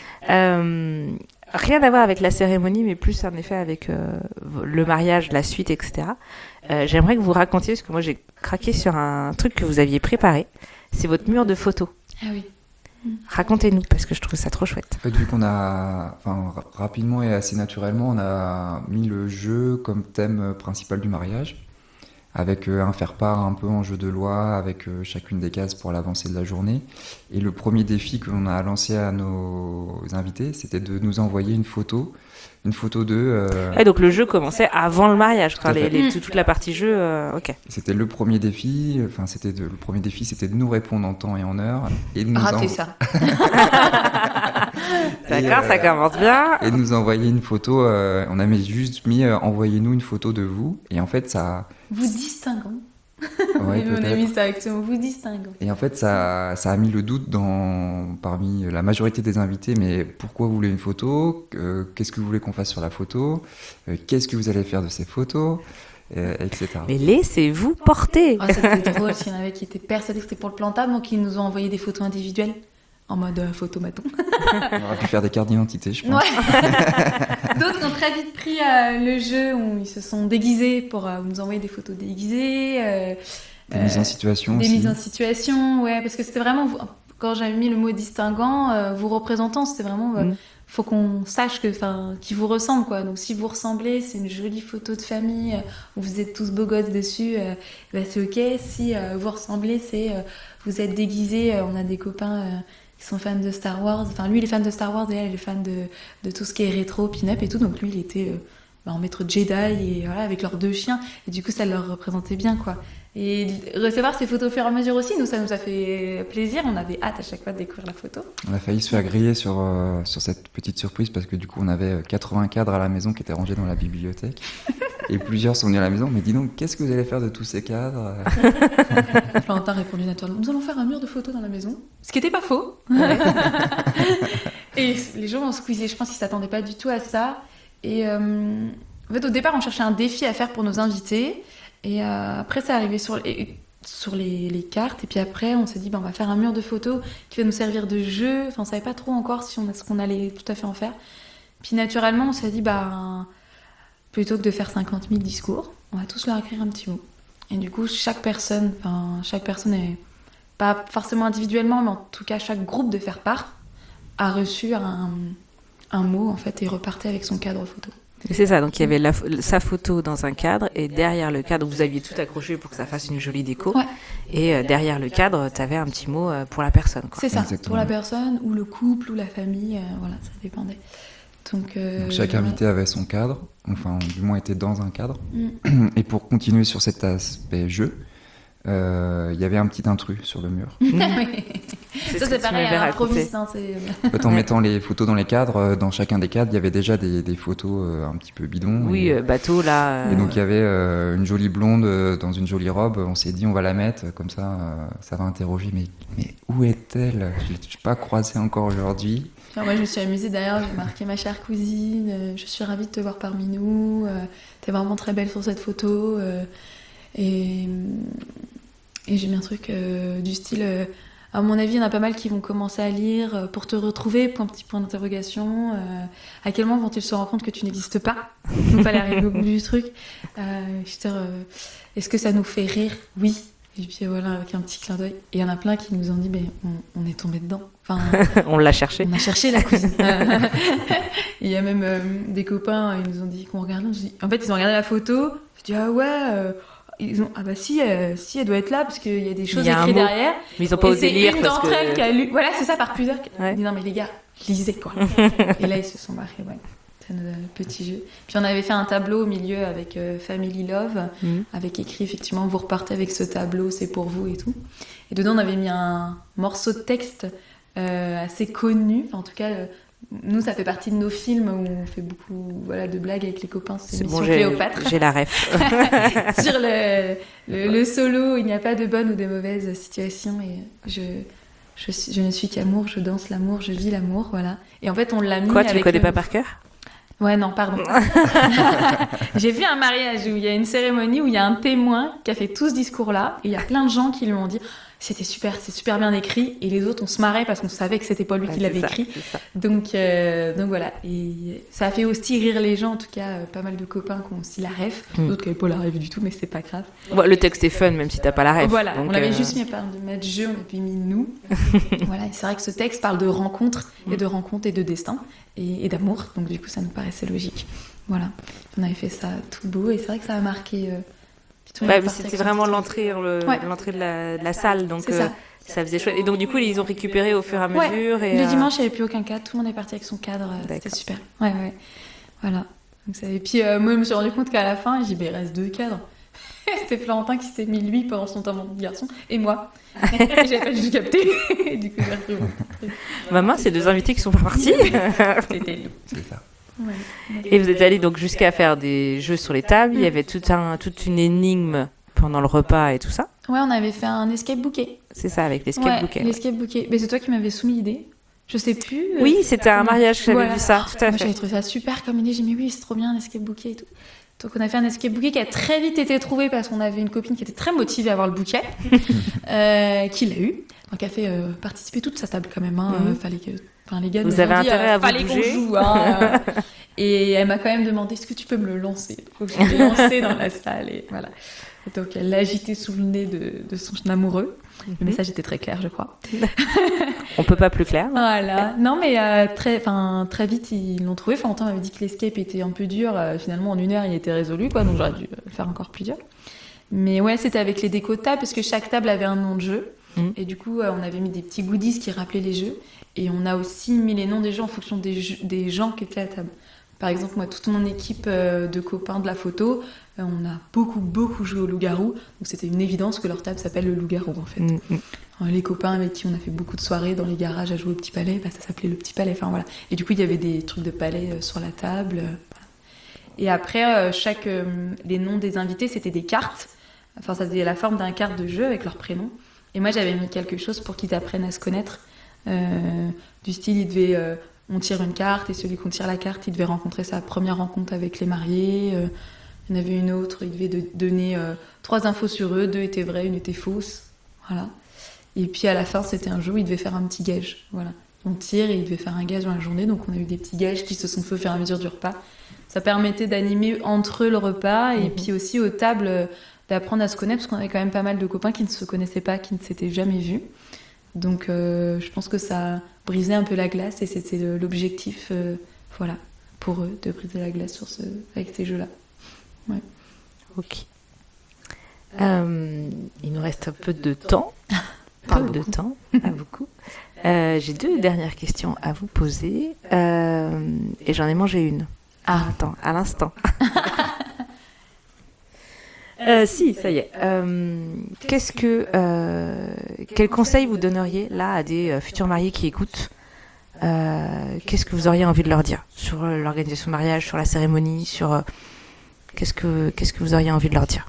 Rien à voir avec la cérémonie, mais plus en effet avec le mariage, la suite, etc. J'aimerais que vous racontiez, parce que moi j'ai craqué sur un truc que vous aviez préparé. C'est votre mur de photos. Ah oui. Racontez-nous, parce que je trouve ça trop chouette. En fait, vu qu'on a, rapidement et assez naturellement, on a mis le jeu comme thème principal du mariage, avec un faire-part un peu en jeu de loi, avec chacune des cases pour l'avancée de la journée. Et le premier défi que l'on a lancé à nos invités, c'était de nous envoyer une photo d'eux. Donc le jeu commençait avant le mariage, toute la partie jeu, ok. C'était le premier défi, c'était de nous répondre en temps et en heure. Et de nous Rater ça. D'accord, ça commence bien. Et de nous envoyer une photo, on avait juste mis envoyez-nous une photo de vous. Et en fait, ça... Vous distinguons. Ouais, on a mis ça avec ce mot, vous distinguons. Et en fait, ça a mis le doute parmi la majorité des invités. Mais pourquoi vous voulez une photo ? Qu'est-ce que vous voulez qu'on fasse sur la photo ? Qu'est-ce que vous allez faire de ces photos ? Etc. Mais laissez-vous porter. C'était drôle, il y en avait qui étaient persuadés que c'était pour le plantable, donc ils nous ont envoyé des photos individuelles. En mode photomaton. On aurait pu faire des cartes d'identité, je pense. Ouais. D'autres ont très vite pris le jeu où ils se sont déguisés pour nous envoyer des photos déguisées. Des mises en situation Des aussi. mises en situation, ouais, parce que c'était vraiment... Quand j'avais mis le mot distinguant, vous représentant, c'était vraiment... faut qu'on sache qui vous ressemble, quoi. Donc si vous ressemblez, c'est une jolie photo de famille où vous êtes tous beaux gosses dessus, c'est ok. Si vous ressemblez, c'est... vous êtes déguisés, on a des copains... qui sont fans de Star Wars. Enfin, lui, il est fan de Star Wars et elle est fan de tout ce qui est rétro, pin-up et tout. Donc, lui, il était en maître Jedi et voilà, avec leurs 2 chiens. Et du coup, ça leur représentait bien, quoi. Et recevoir ces photos au fur et à mesure aussi, ça nous a fait plaisir. On avait hâte à chaque fois de découvrir la photo. On a failli se faire griller sur cette petite surprise parce que du coup, on avait 80 cadres à la maison qui étaient rangés dans la bibliothèque. Et plusieurs sont venus à la maison, mais dis donc, qu'est-ce que vous allez faire de tous ces cadres ? Valentin a répondu naturellement, nous allons faire un mur de photos dans la maison. Ce qui n'était pas faux. Et les gens ont squeezé, je pense qu'ils ne s'attendaient pas du tout à ça. Et en fait, au départ, on cherchait un défi à faire pour nos invités. Et après, ça arrivait sur les cartes. Et puis après, on s'est dit, on va faire un mur de photos qui va nous servir de jeu. Enfin, on ne savait pas trop encore ce qu'on allait tout à fait en faire. Puis naturellement, on s'est dit, plutôt que de faire 50 000 discours, on va tous leur écrire un petit mot. Et du coup, chaque personne est pas forcément individuellement, mais en tout cas, chaque groupe de faire part a reçu un mot, en fait, et repartait avec son cadre photo. C'est ça, donc il y avait sa photo dans un cadre, et derrière le cadre, vous aviez tout accroché pour que ça fasse une jolie déco. Ouais. Et derrière le cadre, tu avais un petit mot pour la personne, quoi. C'est ça, exactement. Pour la personne, ou le couple, ou la famille, voilà, ça dépendait. Donc chaque invité avait son cadre, du moins était dans un cadre. Et pour continuer sur cet aspect jeu, il y avait un petit intrus sur le mur. Ça c'est pareil, à l'improviste. En fait, en mettant les photos dans les cadres, dans chacun des cadres, il y avait déjà des photos un petit peu bidons. Oui, bateau là. Et donc il y avait une jolie blonde dans une jolie robe. On s'est dit on va la mettre, comme ça, ça va interroger. Mais où est-elle ? Je ne l'ai pas croisée encore aujourd'hui. Moi, je me suis amusée derrière, j'ai marqué ma chère cousine, je suis ravie de te voir parmi nous, t'es vraiment très belle sur cette photo. Et j'ai mis un truc du style, à mon avis, il y en a pas mal qui vont commencer à lire pour te retrouver, petit point d'interrogation. À quel moment vont-ils se rendre compte que tu n'existes pas ? Donc, il fallait arriver au bout du truc. Est-ce que ça nous fait rire ? Oui. Et puis voilà, avec un petit clin d'œil. Et il y en a plein qui nous ont dit, on est tombé dedans. On l'a cherché. On a cherché la cousine. Il y a même des copains, ils nous ont dit qu'on regardait. En fait, ils ont regardé la photo. Je dis, ah ouais. Ils ont, si, elle doit être là, parce qu'il y a des choses écrites derrière. Mais ils n'ont pas osé lire. C'est une d'entre elles qui a lu. Voilà, c'est ça, par pudeur. Ouais. Elle dit, non, mais les gars, lisez, quoi. Et là, ils se sont marrés, ouais. C'était notre petit jeu. Puis on avait fait un tableau au milieu avec Family Love, avec écrit effectivement vous repartez avec ce tableau, c'est pour vous et tout. Et dedans on avait mis un morceau de texte assez connu, en tout cas nous ça fait partie de nos films où on fait beaucoup de blagues avec les copains, c'est Mission Cléopâtre. J'ai la ref. Sur le solo, il n'y a pas de bonne ou de mauvaise situation et je ne suis qu'amour, je danse l'amour, je vis l'amour, voilà. Et en fait, on l'a mis Quoi, tu le connais pas par cœur ? Ouais, non, pardon. J'ai vu un mariage où il y a une cérémonie où il y a un témoin qui a fait tout ce discours-là et il y a plein de gens qui lui ont dit c'était super, c'est super bien écrit et les autres on se marrait parce qu'on savait que c'était pas lui qui l'avait écrit. Donc voilà, et ça a fait aussi rire les gens, en tout cas pas mal de copains qui ont aussi la ref, d'autres qui n'avaient pas la ref du tout, mais c'est pas grave. Bon, le texte est fun même si t'as pas la ref. Voilà, donc, on l'avait juste mis à part de mettre jeu, on avait mis nous. Voilà, et c'est vrai que ce texte parle de rencontres et de destin et d'amour, donc du coup ça nous paraissait logique. Voilà, on avait fait ça tout beau et c'est vrai que ça a marqué. Ouais, mais c'était vraiment l'entrée de la salle, donc ça faisait chouette. Et donc du coup, ils ont récupéré au fur et à mesure. Ouais. Et le dimanche, il n'y avait plus aucun cadre, tout le monde est parti avec son cadre, c'était super. Ouais. Voilà. Donc, et puis moi, je me suis rendu compte qu'à la fin, j'ai dit, il reste 2 cadres. C'était Florentin qui s'était mis lui pendant son temps de garçon, et moi. J'avais pas du tout capté. Du coup, j'ai repris. Maman, c'est 2 invités qui sont pas partis. C'était nous. C'est ça. Ouais. Et vous êtes allés donc jusqu'à faire des jeux sur les tables. Il y avait toute une énigme pendant le repas et tout ça. Ouais, on avait fait un escape bouquet. C'est ça, avec l'escape bouquet. L'escape bouquet. Mais c'est toi qui m'avais soumis l'idée. Je sais plus. Oui, c'était un mariage que j'avais vu ça, tout à Moi, fait. j'avais trouvé ça super comme idée. J'ai dit, mais oui, c'est trop bien, un escape bouquet et tout. Donc, on a fait un escape bouquet qui a très vite été trouvé parce qu'on avait une copine qui était très motivée à avoir le bouquet, qui l'a eu. Donc, elle a fait participer toute sa table quand même. Fallait que. Enfin, les gars, vous avez intérêt à vous fallait bouger. qu'on joue. Et elle m'a quand même demandé est-ce que tu peux me le lancer. Donc, je l'ai lancé dans la salle et voilà. Et donc, elle l'a agité sous le nez de son amoureux. Le message était très clair, je crois. On peut pas plus clair. Voilà. Non, mais très vite, ils l'ont trouvé. Florentin m'avait dit que l'escape était un peu dur. Finalement, en 1 heure, il était résolu, quoi. Donc, j'aurais dû le faire encore plus dur. Mais ouais, c'était avec les décos de table, parce que chaque table avait un nom de jeu. Et du coup, on avait mis des petits goodies qui rappelaient les jeux. Et on a aussi mis les noms des jeux en fonction des gens qui étaient à table. Par exemple, moi, toute mon équipe de copains de la photo, on a beaucoup joué au loup-garou. Donc, c'était une évidence que leur table s'appelle le loup-garou, en fait. Les copains avec qui on a fait beaucoup de soirées dans les garages à jouer au petit palais, ça s'appelait le petit palais. Enfin, voilà. Et du coup, il y avait des trucs de palais sur la table. Voilà. Et après, les noms des invités, c'était des cartes. Enfin, ça faisait la forme d'un carte de jeu avec leur prénom. Et moi, j'avais mis quelque chose pour qu'ils apprennent à se connaître. Du style, on tire une carte et celui qu'on tire la carte, il devait rencontrer sa première rencontre avec les mariés. Il y en avait une autre, il devait donner 3 infos sur eux, 2 étaient vraies, 1 était fausse. Voilà. Et puis à la fin, c'était un jeu où il devait faire un petit gage. Voilà. On tire et il devait faire un gage dans la journée, donc on a eu des petits gages qui se sont faits au fur et à mesure du repas. Ça permettait d'animer entre eux le repas et puis aussi aux tables d'apprendre à se connaître, parce qu'on avait quand même pas mal de copains qui ne se connaissaient pas, qui ne s'étaient jamais vus. Donc je pense que ça brisait un peu la glace et c'était l'objectif pour eux, de briser la glace avec ces jeux-là. Ouais. Ok. Il nous reste un peu de temps. À beaucoup. J'ai 2 dernières questions à vous poser et j'en ai mangé une. Attends, à l'instant. Si, ça y est. Quel conseil vous donneriez là à des futurs mariés qui écoutent ? Qu'est-ce que vous auriez envie de leur dire sur l'organisation de mariage, sur la cérémonie, sur qu'est-ce que vous auriez envie de leur dire ?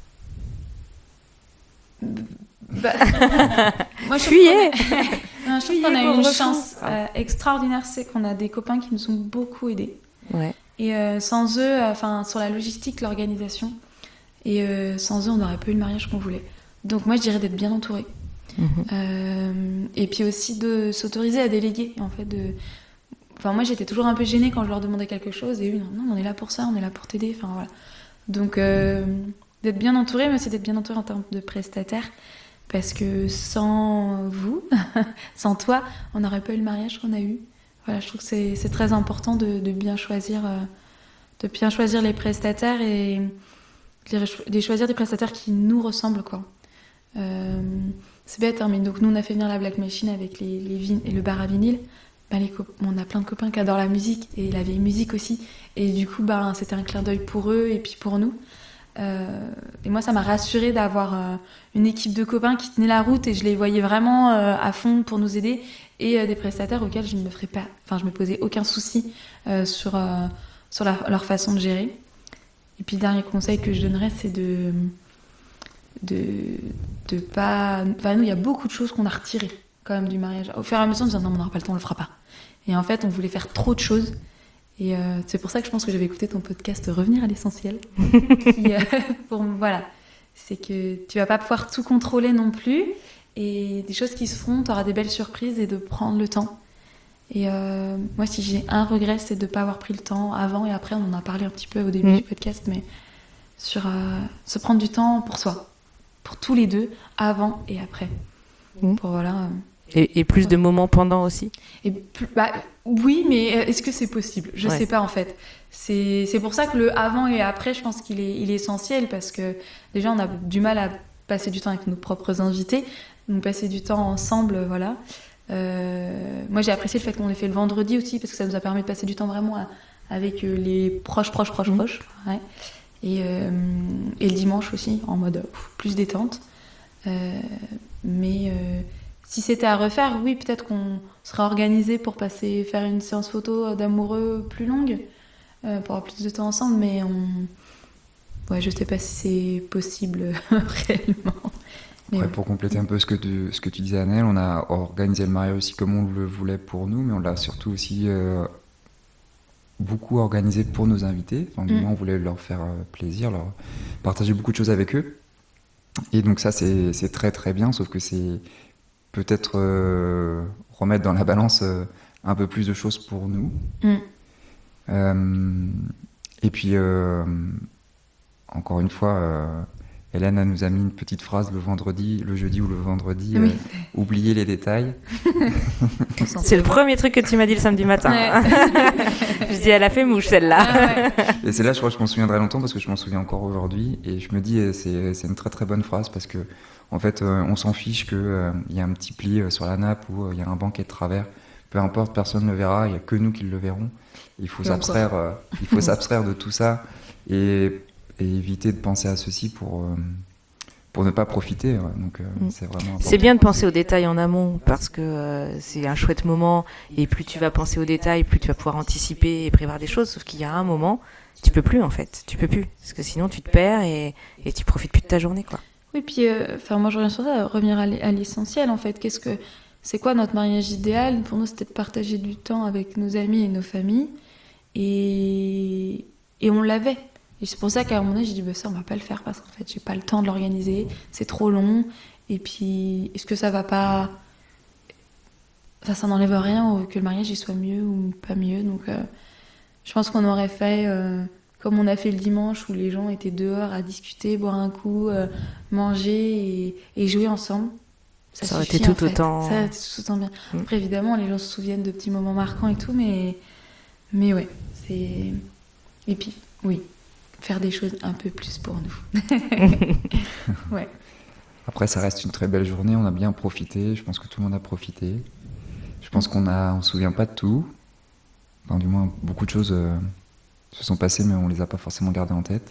Moi, je trouve qu'on a eu une chance extraordinaire, c'est qu'on a des copains qui nous ont beaucoup aidés. Ouais. Et sans eux, sur la logistique, l'organisation, et sans eux, on n'aurait pas eu le mariage qu'on voulait. Donc moi, je dirais d'être bien entouré. Et puis aussi de s'autoriser à déléguer, en fait. Moi, j'étais toujours un peu gênée quand je leur demandais quelque chose, et eux, non, on est là pour ça, on est là pour t'aider. Enfin, voilà. Donc, d'être bien entouré, mais c'est d'être bien entouré en termes de prestataires. Parce que sans vous, sans toi, on n'aurait pas eu le mariage qu'on a eu. Voilà, je trouve que c'est très important de bien choisir les prestataires et de choisir des prestataires qui nous ressemblent, quoi. C'est bête, hein, mais donc nous on a fait venir la Black Machine avec le bar à vinyle. on a plein de copains qui adorent la musique et la vieille musique aussi. Et du coup, c'était un clin d'œil pour eux et puis pour nous. Et moi, ça m'a rassurée d'avoir une équipe de copains qui tenaient la route et je les voyais vraiment à fond pour nous aider. Et des prestataires auxquels je me posais aucun souci sur leur façon de gérer. Et puis le dernier conseil que je donnerais, c'est de pas... Enfin, nous, il y a beaucoup de choses qu'on a retirées quand même du mariage. Au fur et à mesure, en disant non, on n'aura pas le temps, on le fera pas. Et en fait, on voulait faire trop de choses. Et c'est pour ça que je pense que j'avais écouté ton podcast Revenir à l'essentiel. Voilà. C'est que tu vas pas pouvoir tout contrôler non plus. Et des choses qui se feront, tu auras des belles surprises et de prendre le temps. Et moi, si j'ai un regret, c'est de ne pas avoir pris le temps avant et après. On en a parlé un petit peu au début du podcast, mais sur se prendre du temps pour soi, pour tous les deux, avant et après. Pour voilà. Et plus de moments pendant aussi. Oui, mais est-ce que c'est possible ? Je sais pas en fait. C'est pour ça que le avant et après, je pense qu'il est essentiel parce que déjà, on a du mal à passer du temps avec nos propres invités, donc passer du temps ensemble, voilà. Moi, j'ai apprécié le fait qu'on l'ait fait le vendredi aussi parce que ça nous a permis de passer du temps vraiment avec les proches. Ouais. Et le dimanche aussi, en mode plus détente. Mais si c'était à refaire, oui, peut-être qu'on serait organisé pour faire une séance photo d'amoureux plus longue, pour avoir plus de temps ensemble, mais je sais pas si c'est possible réellement. Mais pour compléter un peu ce que tu disais, Annelle, on a organisé le mariage aussi comme on le voulait pour nous, mais on l'a surtout aussi beaucoup organisé pour nos invités. Enfin, du moins, on voulait leur faire plaisir, leur partager beaucoup de choses avec eux. Et donc ça, c'est très très bien, sauf que c'est peut-être remettre dans la balance un peu plus de choses pour nous. Et puis, encore une fois... Hélène nous a mis une petite phrase le jeudi ou le vendredi. Oui. Oubliez les détails. C'est le premier truc que tu m'as dit le samedi matin. Ouais. Je dis, elle a fait mouche celle-là. Ah ouais. Et c'est là, je crois que je m'en souviendrai longtemps parce que je m'en souviens encore aujourd'hui. Et je me dis, c'est une très très bonne phrase parce que, en fait, on s'en fiche qu'il y a un petit pli sur la nappe ou il y a un banquet de travers. Peu importe, personne ne le verra. Il n'y a que nous qui le verrons. Il faut s'abstraire de tout ça. Et éviter de penser à ceci pour ne pas profiter. Donc, c'est vraiment important. C'est bien de penser aux détails en amont parce que c'est un chouette moment et plus tu vas penser aux détails, plus tu vas pouvoir anticiper et prévoir des choses. Sauf qu'il y a un moment, tu peux plus en fait. Tu peux plus parce que sinon tu te perds et tu profites plus de ta journée, quoi. Oui, puis moi je reviens sur ça, revenir à l'essentiel en fait. C'est quoi notre mariage idéal ? Pour nous, c'était de partager du temps avec nos amis et nos familles et on l'avait. Et c'est pour ça qu'à un moment donné, j'ai dit ça, on va pas le faire parce qu'en fait, j'ai pas le temps de l'organiser, c'est trop long. Et puis, est-ce que ça va pas. Ça n'enlève rien que le mariage il soit mieux ou pas mieux. Donc, je pense qu'on aurait fait comme on a fait le dimanche où les gens étaient dehors à discuter, boire un coup, manger et jouer ensemble. Ça aurait été tout autant. Ça aurait été tout autant bien. Après, évidemment, les gens se souviennent de petits moments marquants et tout, mais ouais, c'est. Et puis, oui. Faire des choses un peu plus pour nous. Ouais. Après, ça reste une très belle journée. On a bien profité. Je pense que tout le monde a profité. Je pense qu'on se souvient pas de tout. Enfin, du moins, beaucoup de choses se sont passées, mais on les a pas forcément gardées en tête.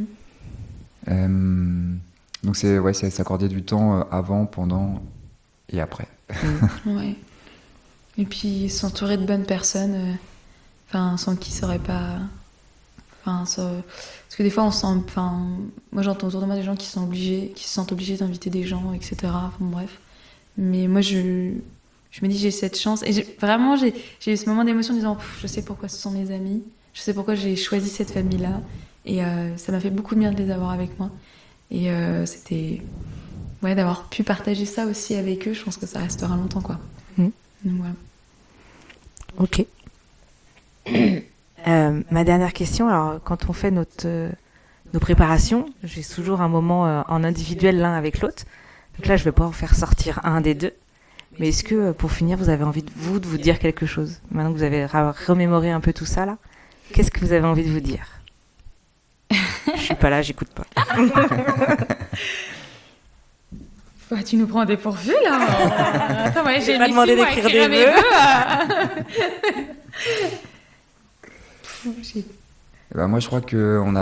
Donc, c'est s'accorder du temps avant, pendant et après. Ouais. Et puis, s'entourer de bonnes personnes, sans qui ça aurait pas... parce que des fois, moi j'entends autour de moi des gens qui se sentent obligés d'inviter des gens, etc. Bref. Mais moi, je me dis, j'ai cette chance. Et j'ai eu ce moment d'émotion en disant, je sais pourquoi ce sont mes amis, je sais pourquoi j'ai choisi cette famille-là. Et ça m'a fait beaucoup de bien de les avoir avec moi. Et c'était... Ouais, d'avoir pu partager ça aussi avec eux, je pense que ça restera longtemps, quoi. Donc voilà. Ok. Ma dernière question, alors quand on fait nos préparations, j'ai toujours un moment en individuel l'un avec l'autre. Donc là, je vais pas en faire sortir un des deux. Mais est-ce que, pour finir, vous avez envie de vous dire quelque chose ? Maintenant que vous avez remémoré un peu tout ça, là, qu'est-ce que vous avez envie de vous dire ? Je suis pas là, j'écoute pas. Bah, tu nous prends des pourvus, là. Attends, ouais, j'ai pas mis demandé 6 mois à d'écrire écrire des mes vœux. vœux. Moi, je crois qu'on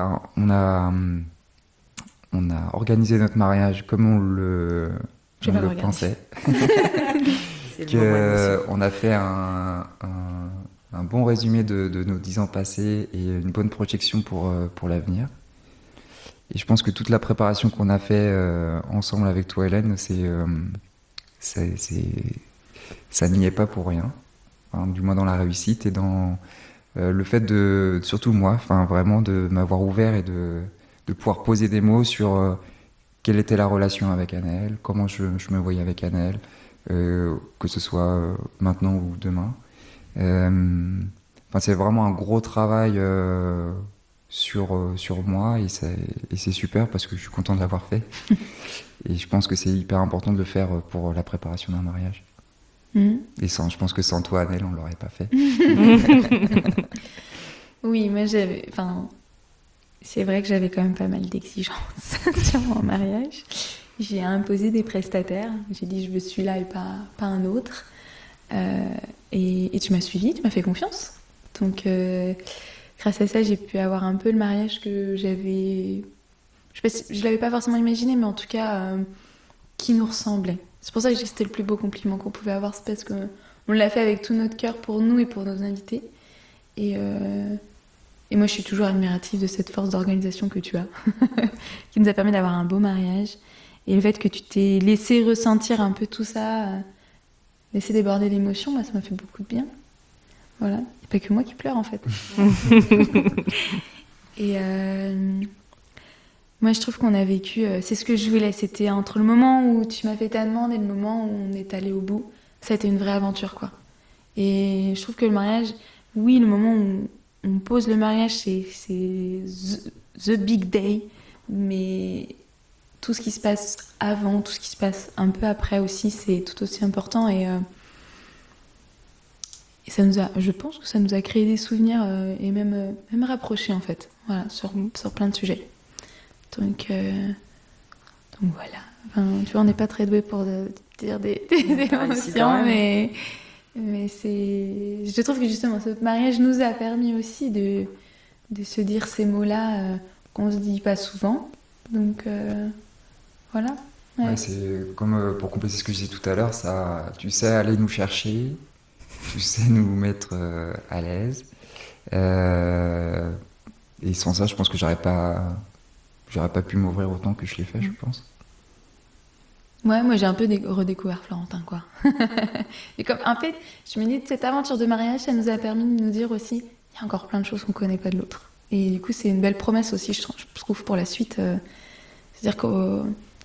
on a organisé notre mariage comme on le pensait. C'est le moment émotion. On a fait un bon résumé de nos 10 ans passés et une bonne projection pour l'avenir. Et je pense que toute la préparation qu'on a fait ensemble avec toi, Hélène, ça n'y est pas pour rien. Enfin, du moins dans la réussite et dans le fait surtout moi, enfin vraiment de m'avoir ouvert et de pouvoir poser des mots sur quelle était la relation avec Anaëlle, comment je me voyais avec Anaëlle, que ce soit maintenant ou demain. C'est vraiment un gros travail sur moi et c'est super parce que je suis content de l'avoir fait. Et je pense que c'est hyper important de le faire pour la préparation d'un mariage. Et je pense que sans toi, Anaëlle, on ne l'aurait pas fait. Oui, moi c'est vrai que j'avais quand même pas mal d'exigences sur mon mariage. J'ai imposé des prestataires. J'ai dit je veux celui-là et pas un autre. Et tu m'as suivi, tu m'as fait confiance. Donc grâce à ça, j'ai pu avoir un peu le mariage que j'avais. Je l'avais pas forcément imaginé, mais en tout cas qui nous ressemblait. C'est pour ça que c'était le plus beau compliment qu'on pouvait avoir, c'est parce qu'on l'a fait avec tout notre cœur pour nous et pour nos invités. Et moi, je suis toujours admirative de cette force d'organisation que tu as, qui nous a permis d'avoir un beau mariage. Et le fait que tu t'es laissé ressentir un peu tout ça, laisser déborder l'émotion, ça m'a fait beaucoup de bien. Voilà, il n'y a pas que moi qui pleure en fait. Et moi, je trouve qu'on a vécu, c'est ce que je voulais, c'était entre le moment où tu m'as fait ta demande et le moment où on est allé au bout, ça a été une vraie aventure, quoi. Et je trouve que le mariage, oui, le moment où on pose le mariage, c'est the big day, mais tout ce qui se passe avant, tout ce qui se passe un peu après aussi, c'est tout aussi important. Et ça je pense que ça nous a créé des souvenirs et même rapprochés en fait, voilà, sur plein de sujets. Donc voilà. Enfin, tu vois, on n'est pas très doué pour dire des émotions, mais je trouve que justement ce mariage nous a permis aussi de se dire ces mots-là qu'on se dit pas souvent. Donc voilà. Ouais, c'est comme pour compléter ce que je disais tout à l'heure, ça, tu sais aller nous chercher, tu sais nous mettre à l'aise. Et sans ça, je pense que j'aurais pas pu m'ouvrir autant que je l'ai fait, je pense. Ouais, moi j'ai un peu redécouvert Florentin, quoi. Et comme, en fait, je me dis, cette aventure de mariage, ça nous a permis de nous dire aussi, il y a encore plein de choses qu'on connaît pas de l'autre. Et du coup, c'est une belle promesse aussi, je trouve, pour la suite. C'est-à-dire qu'on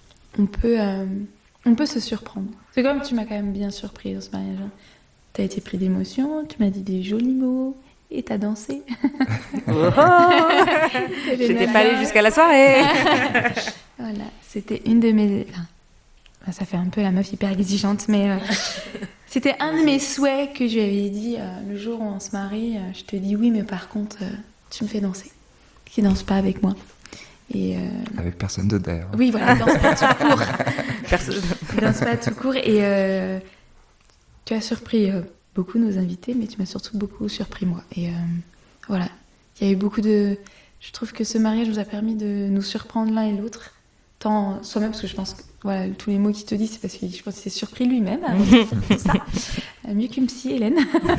peut se surprendre. C'est comme tu m'as quand même bien surpris dans ce mariage. T'as été pris d'émotion, tu m'as dit des jolis mots. Et t'as dansé. Oh j'étais pas allée jusqu'à la soirée. Voilà, c'était une de mes... Enfin, ça fait un peu la meuf hyper exigeante, mais c'était un de mes souhaits que je lui avais dit le jour où on se marie. Je te dis oui, mais par contre, tu me fais danser. Qui danse pas avec moi. Et avec personne d'autre d'ailleurs. Oui, voilà, danse pas tout court. Personne. Danse pas tout court. Et tu as surpris... beaucoup nos invités, mais tu m'as surtout beaucoup surpris moi. Et voilà, il y a eu beaucoup de... Je trouve que ce mariage nous a permis de nous surprendre l'un et l'autre, tant soi-même, parce que je pense que voilà, tous les mots qu'il te dit, c'est parce que je pense qu'il s'est surpris lui-même. C'est ça. Mieux qu'une psy, Hélène.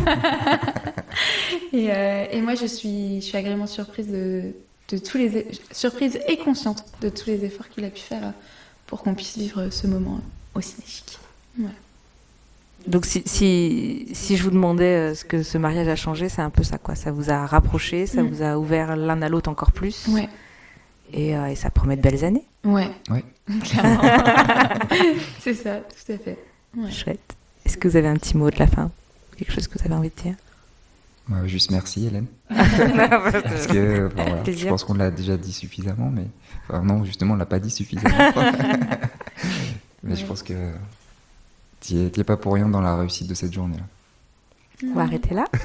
Et moi, je suis agréablement surprise de tous les... surprise et consciente de tous les efforts qu'il a pu faire pour qu'on puisse vivre ce moment aussi magique. Voilà. Donc si je vous demandais ce que ce mariage a changé, c'est un peu ça, quoi. Ça vous a rapproché, ça vous a ouvert l'un à l'autre encore plus. Ouais. Et ça promet de belles années. Ouais. Ouais. Clairement. C'est ça, tout à fait. Ouais. Chouette. Est-ce que vous avez un petit mot de la fin ? Quelque chose que vous avez envie de dire ? Juste merci, Hélène. Parce que voilà, je pense qu'on l'a déjà dit suffisamment, mais... Enfin, non, justement, on l'a pas dit suffisamment. Mais je pense que... T'y es pas pour rien dans la réussite de cette journée-là. On va arrêter là.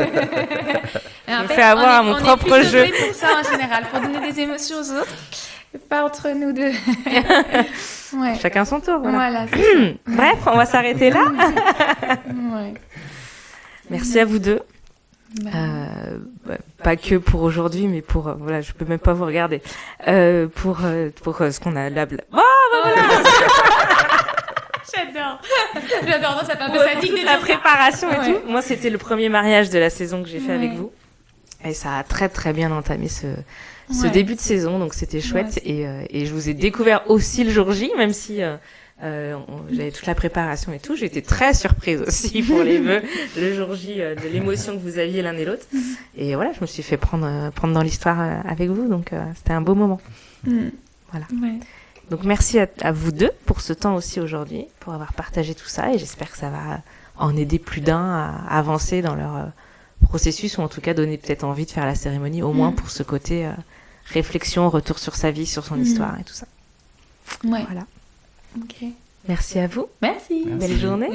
Je me fais avoir à mon propre jeu. Pour ça en général, pour donner des émotions aux autres. Pas entre nous deux. Ouais. Chacun son tour. Voilà. Voilà, c'est ça. Bref, on va s'arrêter là. Ouais. Merci à vous deux. Bah, Pas que pour aujourd'hui, mais pour voilà, je peux même pas vous regarder. Pour ce qu'on a là. J'adore, non, ça fait un peu sadique de La dire préparation et Ouais. tout. Moi, c'était le premier mariage de la saison que j'ai fait avec Ouais. vous. Et ça a très très bien entamé ce Ouais. début de saison, donc c'était chouette. Ouais, Et je vous ai découvert aussi le jour J, même si j'avais toute la préparation et tout. J'ai été très surprise aussi pour les vœux le jour J, de l'émotion que vous aviez l'un et l'autre. Et voilà, je me suis fait prendre dans l'histoire avec vous, donc c'était un beau moment. Voilà. Ouais. Donc merci à vous deux pour ce temps aussi aujourd'hui, pour avoir partagé tout ça, et j'espère que ça va en aider plus d'un à avancer dans leur processus, ou en tout cas donner peut-être envie de faire la cérémonie, au moins pour ce côté réflexion, retour sur sa vie, sur son histoire et tout ça. Ouais. Voilà. Ok. Merci à vous. Merci. Belle journée.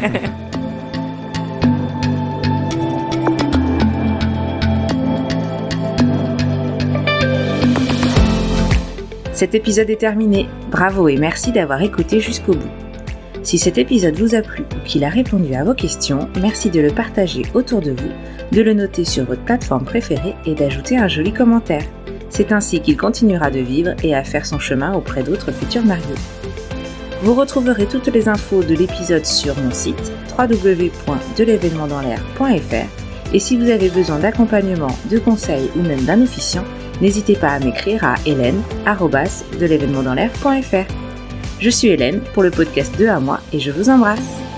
Cet épisode est terminé. Bravo et merci d'avoir écouté jusqu'au bout. Si cet épisode vous a plu ou qu'il a répondu à vos questions, merci de le partager autour de vous, de le noter sur votre plateforme préférée et d'ajouter un joli commentaire. C'est ainsi qu'il continuera de vivre et à faire son chemin auprès d'autres futurs mariés. Vous retrouverez toutes les infos de l'épisode sur mon site www.delevénementdanslair.fr, et si vous avez besoin d'accompagnement, de conseils ou même d'un officiant, n'hésitez pas à m'écrire à hélène@delevénementdanslair.fr. Je suis Hélène pour le podcast 2 à moi et je vous embrasse.